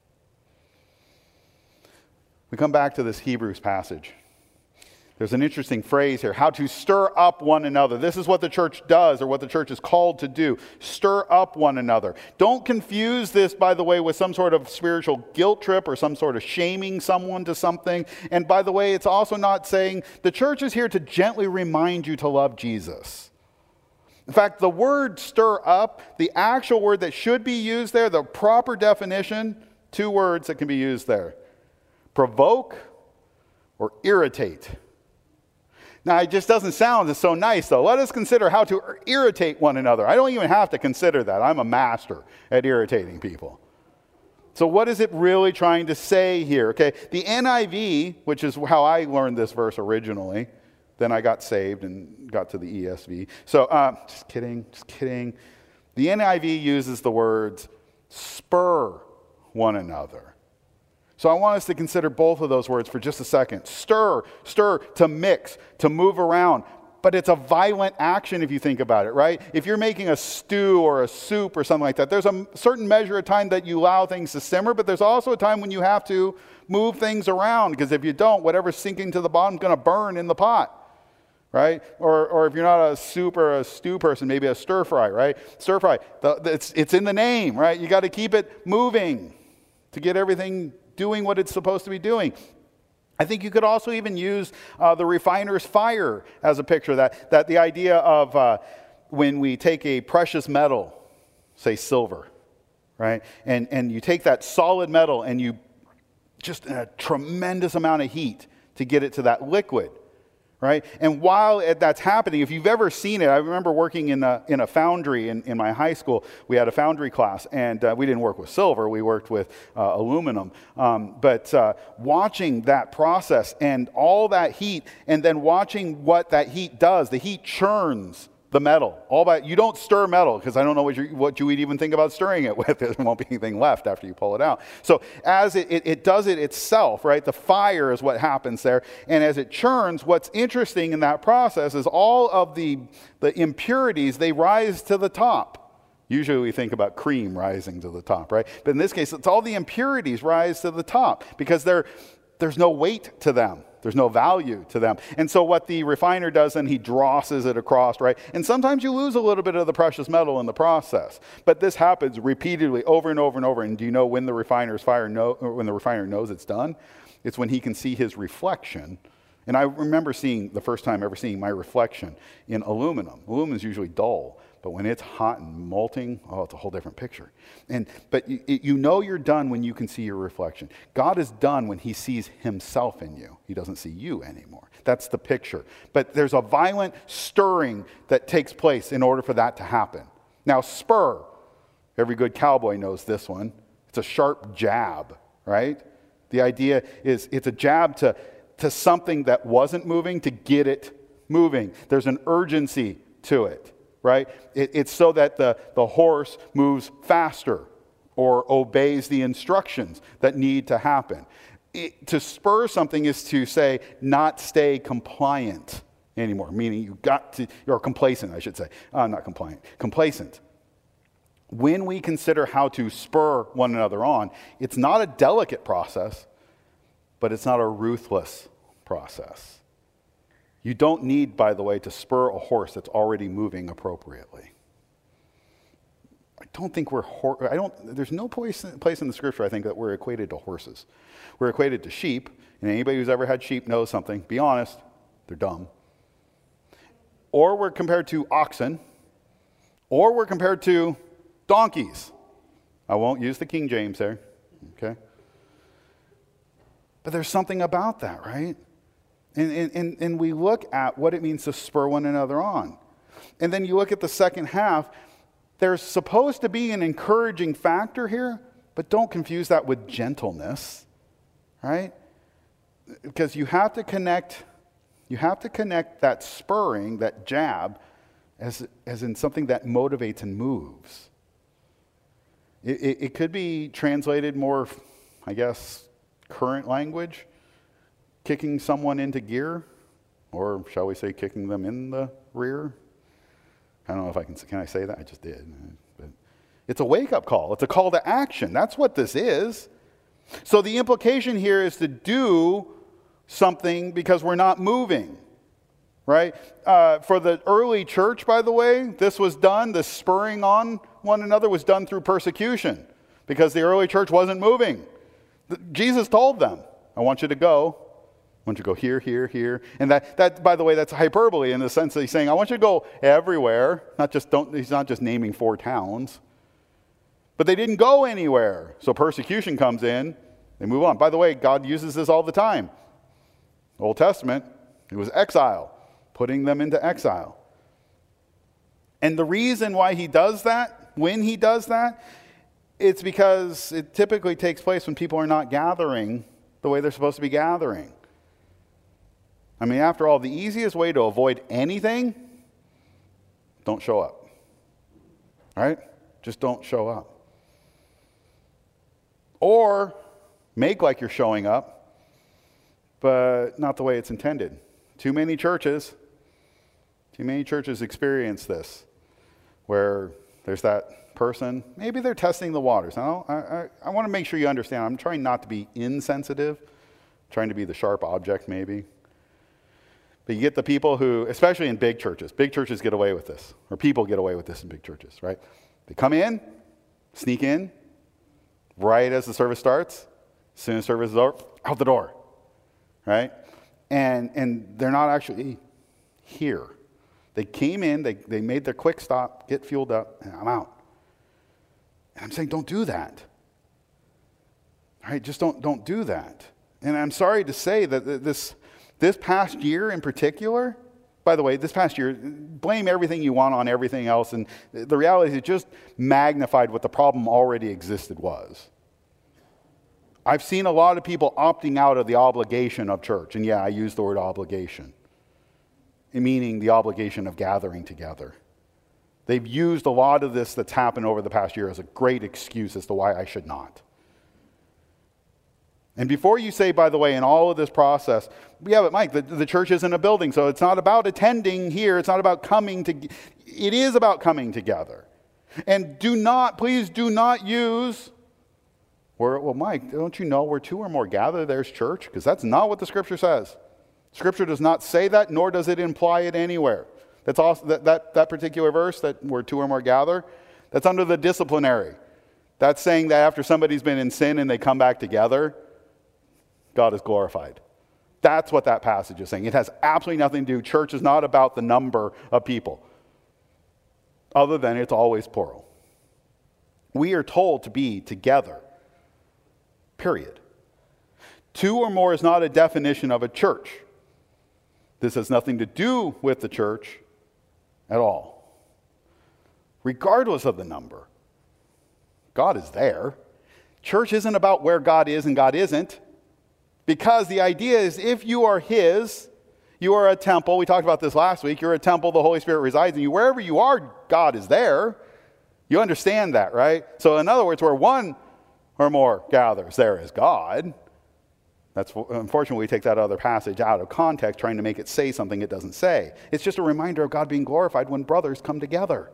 We come back to this Hebrews passage. There's an interesting phrase here, how to stir up one another. This is what the church does, or what the church is called to do. Stir up one another. Don't confuse this, by the way, with some sort of spiritual guilt trip or some sort of shaming someone to something. And by the way, it's also not saying the church is here to gently remind you to love Jesus. In fact, the word stir up, the actual word that should be used there, the proper definition, 2 words that can be used there. Provoke or irritate. Now, it just doesn't sound so nice, though. Let us consider how to irritate one another. I don't even have to consider that. I'm a master at irritating people. So what is it really trying to say here? Okay, the NIV, which is how I learned this verse originally, then I got saved and got to the ESV. So, just kidding. The NIV uses the words spur one another. So I want us to consider both of those words for just a second. Stir, to mix, to move around. But it's a violent action if you think about it, right? If you're making a stew or a soup or something like that, there's a certain measure of time that you allow things to simmer, but there's also a time when you have to move things around, because if you don't, whatever's sinking to the bottom is going to burn in the pot, right? Or if you're not a soup or a stew person, maybe a stir fry, right? Stir fry, it's in the name, right? You got to keep it moving to get everything doing what it's supposed to be doing. I think you could also even use the refiner's fire as a picture, that the idea of when we take a precious metal, say silver, right? And you take that solid metal and you just a tremendous amount of heat to get it to that liquid, right? And while that's happening, if you've ever seen it, I remember working in a foundry in my high school. We had a foundry class, and we didn't work with silver. We worked with aluminum. But watching that process and all that heat, and then watching what that heat does, the heat churns the metal. You don't stir metal, because I don't know what you would even think about stirring it with. There won't be anything left after you pull it out. So as it does it itself, right? The fire is what happens there. And as it churns, what's interesting in that process is all of the impurities, they rise to the top. Usually we think about cream rising to the top, right? But in this case, it's all the impurities rise to the top because there's no weight to them. There's no value to them. And so what the refiner does, then he drosses it across, right? And sometimes you lose a little bit of the precious metal in the process. But this happens repeatedly over and over and over. And do you know when the refiner knows it's done? It's when he can see his reflection. And I remember the first time ever seeing my reflection in aluminum. Aluminum is usually dull. But when it's hot and molting, it's a whole different picture. But you know you're done when you can see your reflection. God is done when he sees himself in you. He doesn't see you anymore. That's the picture. But there's a violent stirring that takes place in order for that to happen. Now, spur. Every good cowboy knows this one. It's a sharp jab, right? The idea is it's a jab to something that wasn't moving to get it moving. There's an urgency to it. Right? It's so that the horse moves faster or obeys the instructions that need to happen. To spur something is to say, not stay compliant anymore, meaning you're complacent, I should say. Not compliant, complacent. When we consider how to spur one another on, it's not a delicate process, but it's not a ruthless process. You don't need, by the way, to spur a horse that's already moving appropriately. I don't think there's no place in the scripture, I think, that we're equated to horses. We're equated to sheep, and anybody who's ever had sheep knows something. Be honest, they're dumb. Or we're compared to oxen, or we're compared to donkeys. I won't use the King James there, okay? But there's something about that, right? And we look at what it means to spur one another on. And then you look at the second half, there's supposed to be an encouraging factor here, but don't confuse that with gentleness, right? Because you have to connect that spurring, that jab, as in something that motivates and moves. It could be translated more, I guess, current language. Kicking someone into gear, or shall we say kicking them in the rear? I don't know if can I say that? I just did. But it's a wake-up call. It's a call to action. That's what this is. So the implication here is to do something because we're not moving, right? For the early church, by the way, this spurring on one another was done through persecution because the early church wasn't moving. Jesus told them, I want you to go. I want you to go here, here, here. And that, by the way, that's hyperbole in the sense that he's saying, I want you to go everywhere. He's not just naming 4 towns. But they didn't go anywhere. So persecution comes in, they move on. By the way, God uses this all the time. Old Testament, it was exile, putting them into exile. And the reason why he does that, when he does that, it's because it typically takes place when people are not gathering the way they're supposed to be gathering. I mean, after all, the easiest way to avoid anything, don't show up. All right? Just don't show up. Or make like you're showing up, but not the way it's intended. Too many churches experience this, where there's that person, maybe they're testing the waters. Now, I want to make sure you understand, I'm trying not to be insensitive, trying to be the sharp object maybe. But you get the people who, especially in big churches get away with this, or people get away with this in big churches, right? They come in, sneak in, right as the service starts, as soon as service is over, out the door, right? And they're not actually here. They came in, they made their quick stop, get fueled up, and I'm out. And I'm saying, don't do that. All right, just don't do that. And I'm sorry to say that this past year in particular, by the way, this past year, blame everything you want on everything else, and the reality is it just magnified what the problem already existed was. I've seen a lot of people opting out of the obligation of church, and yeah, I use the word obligation, meaning the obligation of gathering together. They've used a lot of this that's happened over the past year as a great excuse as to why I should not. And before you say, by the way, in all of this process, yeah, but Mike, the church isn't a building, so it's not about attending here. It's not about coming to. It is about coming together. And please do not use, well, Mike, don't you know where two or more gather, there's church? Because that's not what the Scripture says. Scripture does not say that, nor does it imply it anywhere. That's also, that particular verse, that where two or more gather, that's under the disciplinary. That's saying that after somebody's been in sin and they come back together, God is glorified. That's what that passage is saying. It has absolutely nothing to do. Church is not about the number of people, other than it's always plural. We are told to be together, period. Two or more is not a definition of a church. This has nothing to do with the church at all. Regardless of the number, God is there. Church isn't about where God is and God isn't. Because the idea is if you are His, you are a temple. We talked about this last week. You're a temple. The Holy Spirit resides in you. Wherever you are, God is there. You understand that, right? So in other words, where one or more gathers, there is God. Unfortunately, we take that other passage out of context, trying to make it say something it doesn't say. It's just a reminder of God being glorified when brothers come together.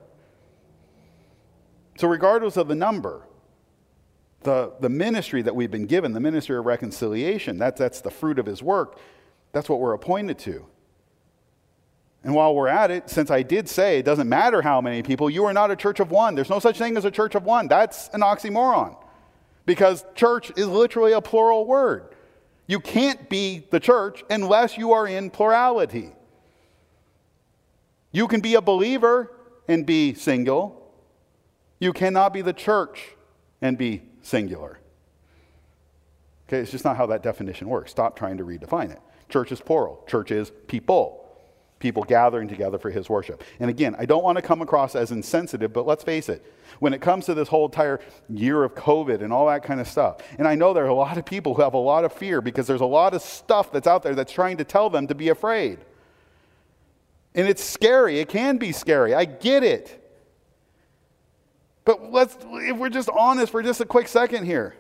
So regardless of the number, the ministry that we've been given, the ministry of reconciliation, that's the fruit of His work. That's what we're appointed to. And while we're at it, since I did say it doesn't matter how many people, you are not a church of one. There's no such thing as a church of one. That's an oxymoron. Because church is literally a plural word. You can't be the church unless you are in plurality. You can be a believer and be single. You cannot be the church and be singular. Okay, it's just not how that definition works. Stop trying to redefine it. Church is plural. Church is people. People gathering together for His worship. And again, I don't want to come across as insensitive, but let's face it. When it comes to this whole entire year of COVID and all that kind of stuff, and I know there are a lot of people who have a lot of fear because there's a lot of stuff that's out there that's trying to tell them to be afraid. And it's scary. It can be scary. I get it. But if we're just honest for just a quick second here,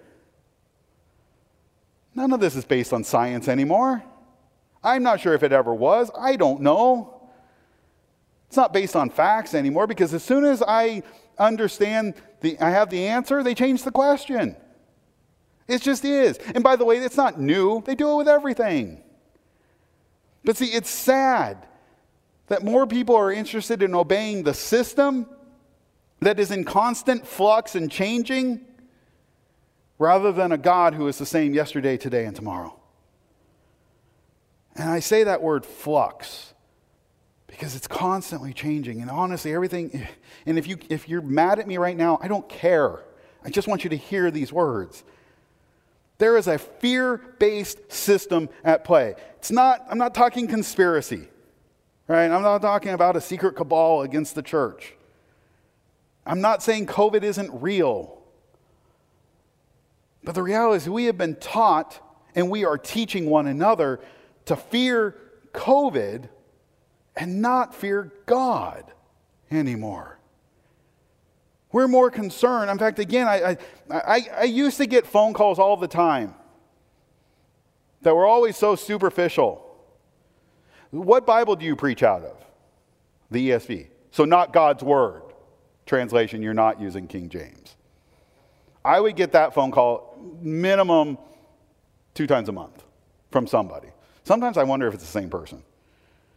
none of this is based on science anymore. I'm not sure if it ever was. I don't know. It's not based on facts anymore because as soon as I understand, I have the answer, they change the question. It just is. And by the way, it's not new. They do it with everything. But see, it's sad that more people are interested in obeying the system that is in constant flux and changing rather than a God who is the same yesterday, today, and tomorrow. And I say that word flux because it's constantly changing. And honestly, everything, and if you're mad at me right now, I don't care. I just want you to hear these words. There is a fear-based system at play. I'm not talking conspiracy, right? I'm not talking about a secret cabal against the church. I'm not saying COVID isn't real. But the reality is we have been taught, and we are teaching one another to fear COVID and not fear God anymore. We're more concerned. In fact, again, I used to get phone calls all the time that were always so superficial. What Bible do you preach out of? The ESV. So not God's Word. Translation, you're not using King James. I would get that phone call minimum 2 times a month from somebody. Sometimes I wonder if it's the same person.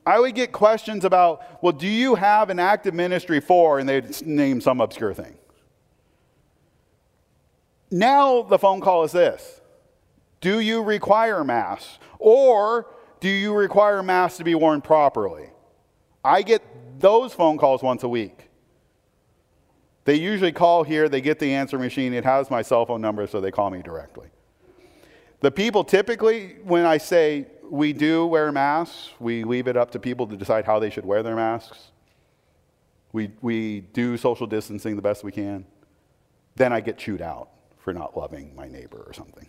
I would get questions about, well, do you have an active ministry for, and they'd name some obscure thing. Now the phone call is this: do you require masks? Or do you require masks to be worn properly? I get those phone calls once a week. They usually call here, they get the answer machine, it has my cell phone number, so they call me directly. The people typically, when I say we do wear masks, we leave it up to people to decide how they should wear their masks. We do social distancing the best we can. Then I get chewed out for not loving my neighbor or something.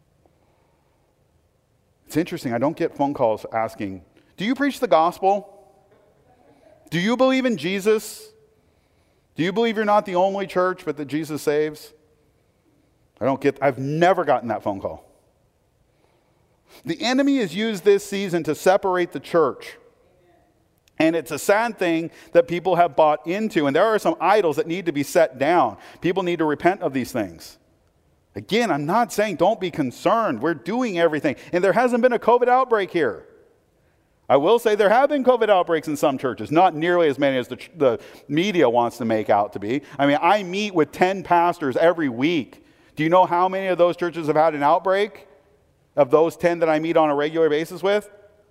It's interesting, I don't get phone calls asking, do you preach the gospel? Do you believe in Jesus? Do you believe you're not the only church, but that Jesus saves? I've never gotten that phone call. The enemy has used this season to separate the church. And it's a sad thing that people have bought into. And there are some idols that need to be set down. People need to repent of these things. Again, I'm not saying don't be concerned. We're doing everything. And there hasn't been a COVID outbreak here. I will say there have been COVID outbreaks in some churches, not nearly as many as the media wants to make out to be. I mean, I meet with 10 pastors every week. Do you know how many of those churches have had an outbreak? Of those 10 that I meet on a regular basis with?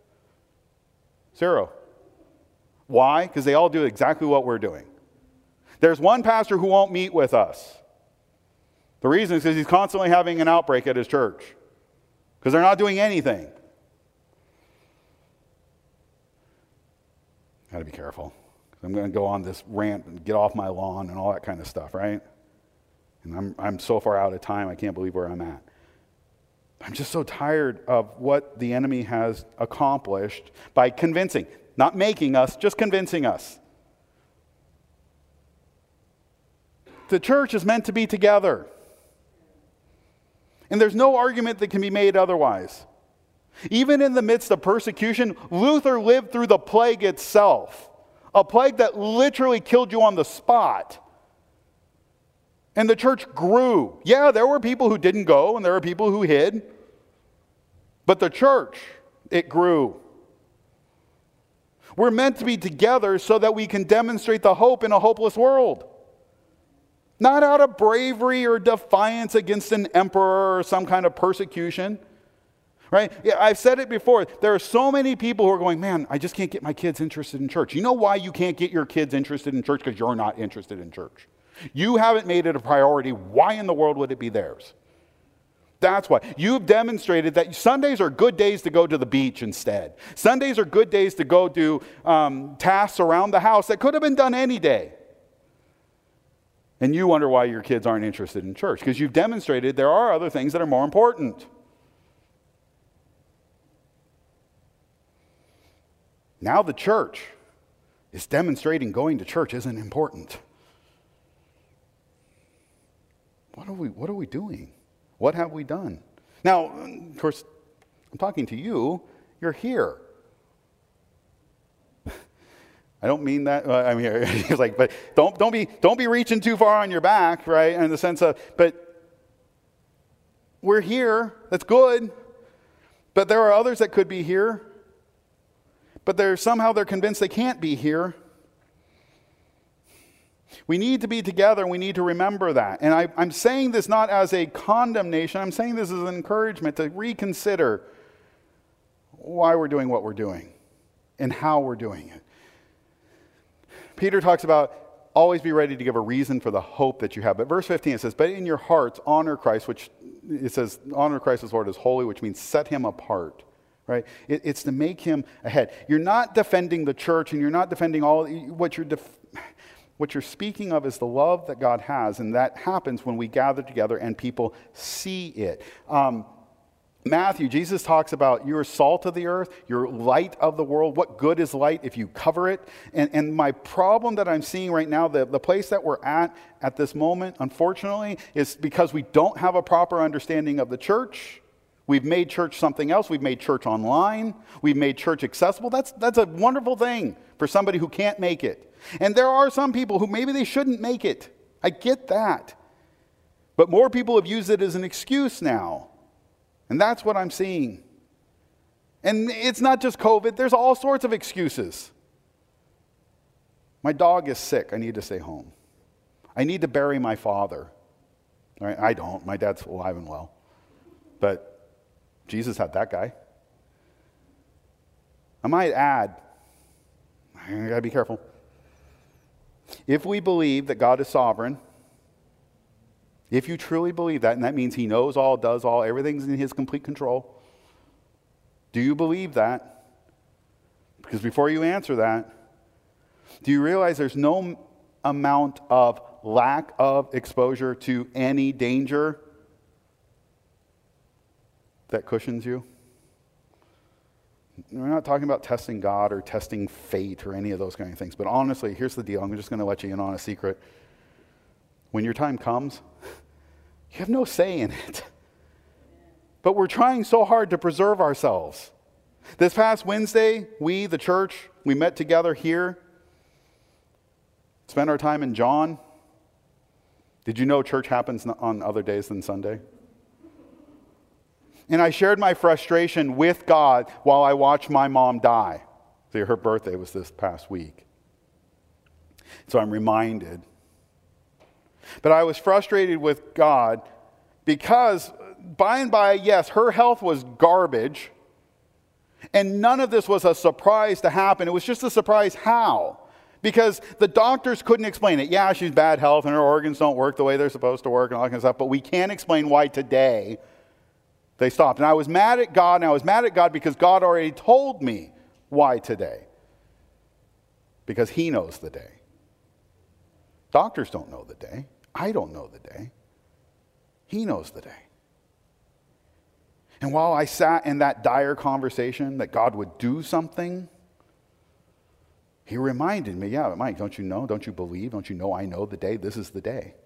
0. Why? Because they all do exactly what we're doing. There's one pastor who won't meet with us. The reason is because he's constantly having an outbreak at his church. Because they're not doing anything. Got to be careful. I'm going to go on this rant and get off my lawn and all that kind of stuff, right? And I'm so far out of time, I can't believe where I'm at. I'm just so tired of what the enemy has accomplished by convincing, not making us, just convincing us. The church is meant to be together. And there's no argument that can be made otherwise. Even in the midst of persecution, Luther lived through the plague itself. A plague that literally killed you on the spot. And the church grew. Yeah, there were people who didn't go and there were people who hid. But the church, it grew. We're meant to be together so that we can demonstrate the hope in a hopeless world. Not out of bravery or defiance against an emperor or some kind of persecution. Right? Yeah, I've said it before. There are so many people who are going, man, I just can't get my kids interested in church. You know why you can't get your kids interested in church? Because you're not interested in church. You haven't made it a priority. Why in the world would it be theirs? That's why. You've demonstrated that Sundays are good days to go to the beach instead. Sundays are good days to go do tasks around the house that could have been done any day. And you wonder why your kids aren't interested in church. Because you've demonstrated there are other things that are more important. Now the church is demonstrating going to church isn't important. What are we doing? What have we done? Now, of course, I'm talking to you. You're here. I don't mean that. I'm here. He's like, but don't be reaching too far on your back, right? In the sense of, but we're here. That's good. But there are others that could be here. But somehow they're convinced they can't be here. We need to be together, and we need to remember that. And I'm saying this not as a condemnation. I'm saying this as an encouragement to reconsider why we're doing what we're doing and how we're doing it. Peter talks about always be ready to give a reason for the hope that you have. But verse 15, it says, but in your hearts honor Christ, which it says honor Christ as Lord as holy, which means set him apart. Right? It's to make him ahead. You're not defending the church, and you're not defending all. What you're speaking of is the love that God has, and that happens when we gather together and people see it. Matthew, Jesus talks about you're salt of the earth, you're light of the world. What good is light if you cover it? And my problem that I'm seeing right now, the place that we're at this moment, unfortunately, is because we don't have a proper understanding of the church. We've made church something else. We've made church online. We've made church accessible. That's a wonderful thing for somebody who can't make it. And there are some people who maybe they shouldn't make it. I get that. But more people have used it as an excuse now. And that's what I'm seeing. And it's not just COVID. There's all sorts of excuses. My dog is sick. I need to stay home. I need to bury my father. Right? I don't. My dad's alive and well. But Jesus had that guy. I might add, I gotta be careful. If we believe that God is sovereign, if you truly believe that, and that means he knows all, does all, everything's in his complete control, do you believe that? Because before you answer that, do you realize there's no amount of lack of exposure to any danger that cushions you? We're not talking about testing God or testing fate or any of those kind of things. But honestly, here's the deal. I'm just going to let you in on a secret. When your time comes, you have no say in it. But we're trying so hard to preserve ourselves. This past Wednesday, we, the church, we met together here, spent our time in John. Did you know church happens on other days than Sunday? And I shared my frustration with God while I watched my mom die. See, her birthday was this past week. So I'm reminded. But I was frustrated with God because by and by, yes, her health was garbage. And none of this was a surprise to happen. It was just a surprise how. Because the doctors couldn't explain it. Yeah, she's bad health and her organs don't work the way they're supposed to work and all that kind of stuff. But we can't explain why today they stopped. And I was mad at God, and I was mad at God because God already told me why today. Because he knows the day. Doctors don't know the day. I don't know the day. He knows the day. And while I sat in that dire conversation that God would do something, he reminded me, yeah, but Mike, don't you know? Don't you believe? Don't you know I know the day? This is the day.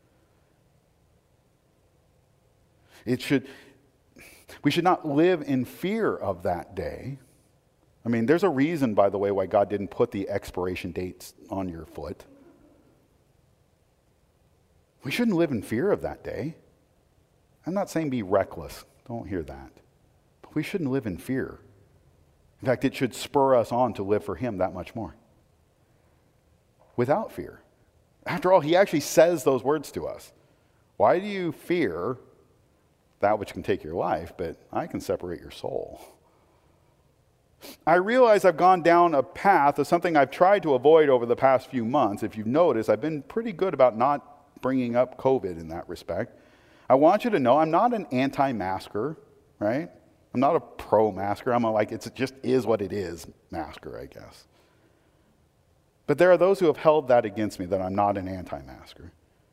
We should not live in fear of that day. I mean, there's a reason, by the way, why God didn't put the expiration dates on your foot. We shouldn't live in fear of that day. I'm not saying be reckless. Don't hear that. But we shouldn't live in fear. In fact, it should spur us on to live for him that much more. Without fear. After all, he actually says those words to us. Why do you fear that which can take your life, but I can separate your soul? I realize I've gone down a path of something I've tried to avoid over the past few months. If you've noticed, I've been pretty good about not bringing up COVID in that respect. I want you to know I'm not an anti-masker, right? I'm not a pro-masker. I'm it just is what it is masker, I guess. But there are those who have held that against me, that I'm not an anti-masker.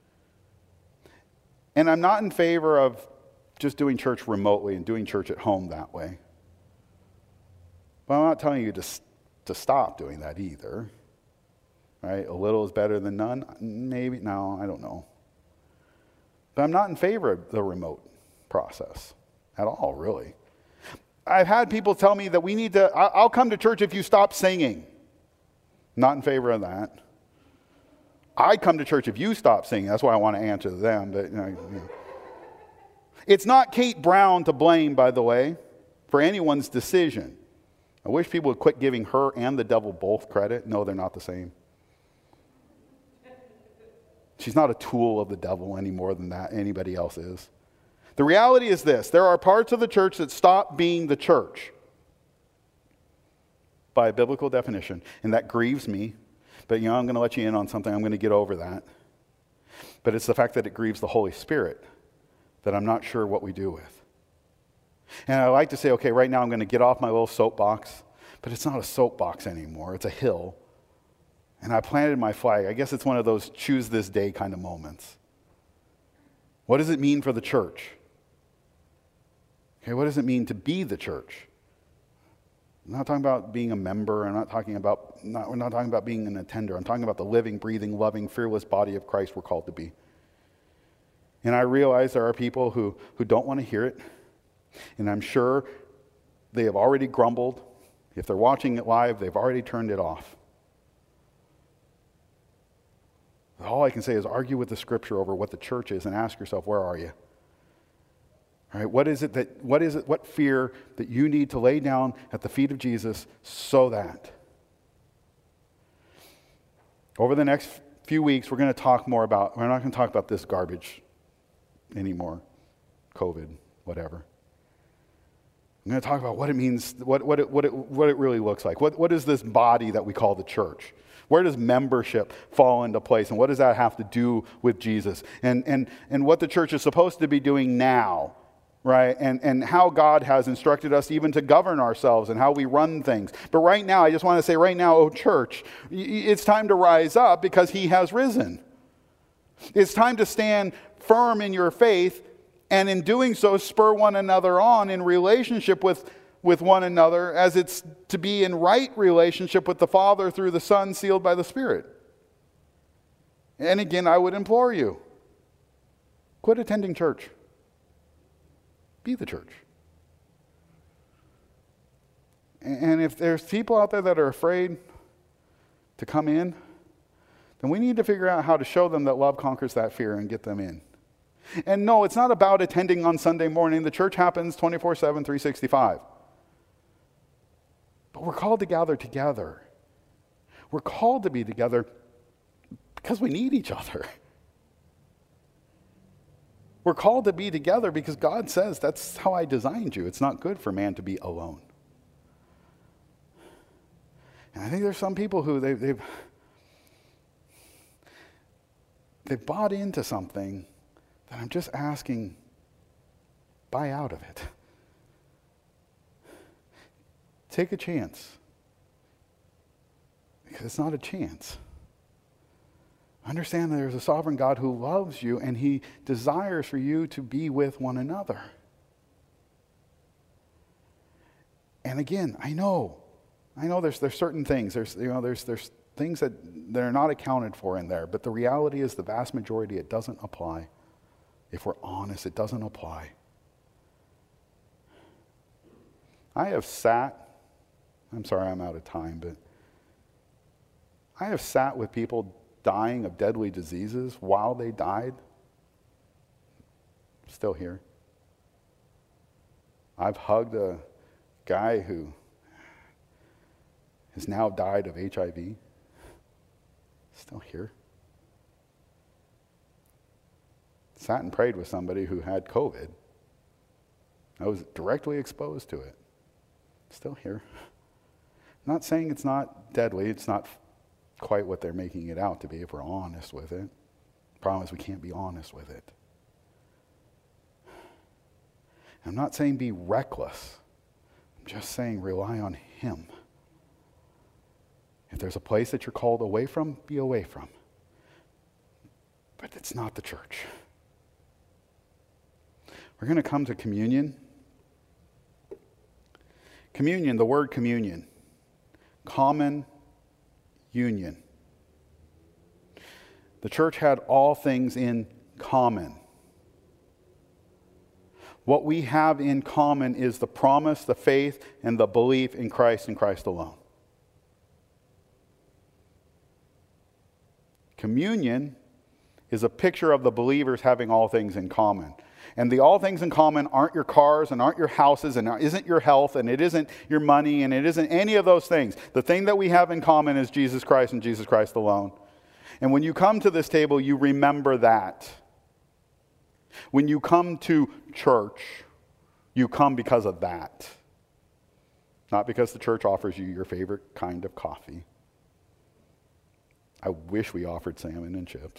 And I'm not in favor of just doing church remotely and doing church at home that way. But I'm not telling you to stop doing that either. Right? A little is better than none. Maybe, no, I don't know. But I'm not in favor of the remote process at all, really. I've had people tell me that we need to, I'll come to church if you stop singing. Not in favor of that. I'd come to church if you stop singing. That's why I want to answer them. But It's not Kate Brown to blame, by the way, for anyone's decision. I wish people would quit giving her and the devil both credit. No, they're not the same. She's not a tool of the devil any more than that anybody else is. The reality is this: there are parts of the church that stop being the church by a biblical definition, and that grieves me. But I'm going to let you in on something. I'm going to get over that. But it's the fact that it grieves the Holy Spirit that I'm not sure what we do with. And I like to say, okay, right now I'm going to get off my little soapbox, but it's not a soapbox anymore. It's a hill. And I planted my flag. I guess it's one of those choose this day kind of moments. What does it mean for the church? Okay, what does it mean to be the church? I'm not talking about being a member. We're not talking about being an attender. I'm talking about the living, breathing, loving, fearless body of Christ we're called to be. And I realize there are people who don't want to hear it. And I'm sure they have already grumbled. If they're watching it live, they've already turned it off. All I can say is argue with the scripture over what the church is and ask yourself, where are you? All right, what fear that you need to lay down at the feet of Jesus so that over the next few weeks we're not going to talk about this garbage anymore, COVID, whatever. I'm going to talk about what it means, what it really looks like. What is this body that we call the church? Where does membership fall into place, and what does that have to do with Jesus? And what the church is supposed to be doing now, right? And how God has instructed us even to govern ourselves and how we run things. But right now, I just want to say right now, oh church, it's time to rise up because he has risen. It's time to stand firm in your faith, and in doing so, spur one another on in relationship with one another, as it's to be in right relationship with the Father through the Son, sealed by the Spirit. And again, I would implore you, quit attending church. Be the church. And if there's people out there that are afraid to come in, then we need to figure out how to show them that love conquers that fear and get them in. And no, it's not about attending on Sunday morning. The church happens 24/7, 365. But we're called to gather together. We're called to be together because we need each other. We're called to be together because God says that's how I designed you. It's not good for man to be alone. And I think there's some people who they've bought into something that I'm just asking, buy out of it. Take a chance. Because it's not a chance. Understand that there's a sovereign God who loves you and he desires for you to be with one another. And again, I know there's certain things. There's things that are not accounted for in there, but the reality is the vast majority, it doesn't apply. If we're honest, it doesn't apply. I'm sorry I'm out of time, but I have sat with people dying of deadly diseases while they died. Still here. I've hugged a guy who has now died of HIV. Still here. Sat and prayed with somebody who had COVID. I was directly exposed to it. Still here. I'm not saying it's not deadly. It's not quite what they're making it out to be if we're honest with it. The problem is we can't be honest with it. I'm not saying be reckless. I'm just saying rely on him. If there's a place that you're called away from, be away from. But it's not the church. We're going to come to communion. Communion, the word communion. Common union. The church had all things in common. What we have in common is the promise, the faith, and the belief in Christ and Christ alone. Communion is a picture of the believers having all things in common. And the all things in common aren't your cars and aren't your houses and isn't your health and it isn't your money and it isn't any of those things. The thing that we have in common is Jesus Christ and Jesus Christ alone. And when you come to this table, you remember that. When you come to church, you come because of that. Not because the church offers you your favorite kind of coffee. I wish we offered salmon and chips.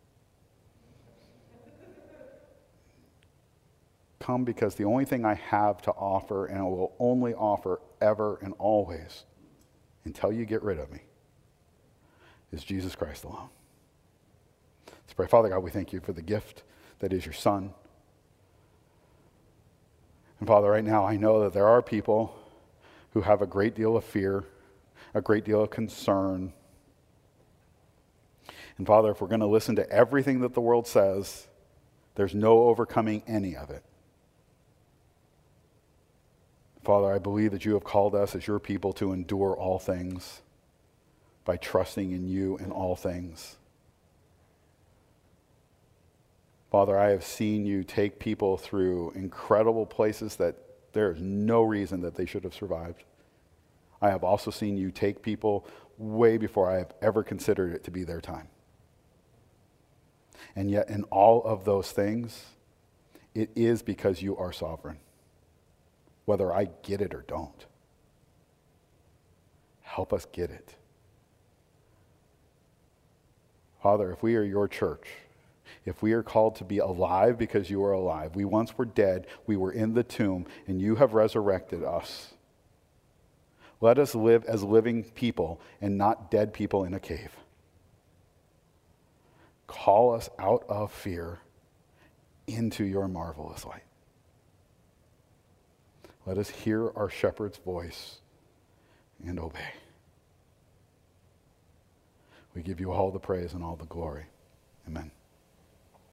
Come because the only thing I have to offer, and I will only offer ever and always, until you get rid of me, is Jesus Christ alone. Let's pray. Father God, we thank you for the gift that is your Son. And Father, right now I know that there are people who have a great deal of fear, a great deal of concern. And Father, if we're going to listen to everything that the world says, there's no overcoming any of it. Father, I believe that you have called us as your people to endure all things by trusting in you in all things. Father, I have seen you take people through incredible places that there is no reason that they should have survived. I have also seen you take people way before I have ever considered it to be their time. And yet in all of those things, it is because you are sovereign, whether I get it or don't. Help us get it. Father, if we are your church, if we are called to be alive because you are alive, we once were dead, we were in the tomb, and you have resurrected us. Let us live as living people and not dead people in a cave. Call us out of fear into your marvelous light. Let us hear our shepherd's voice and obey. We give you all the praise and all the glory. Amen.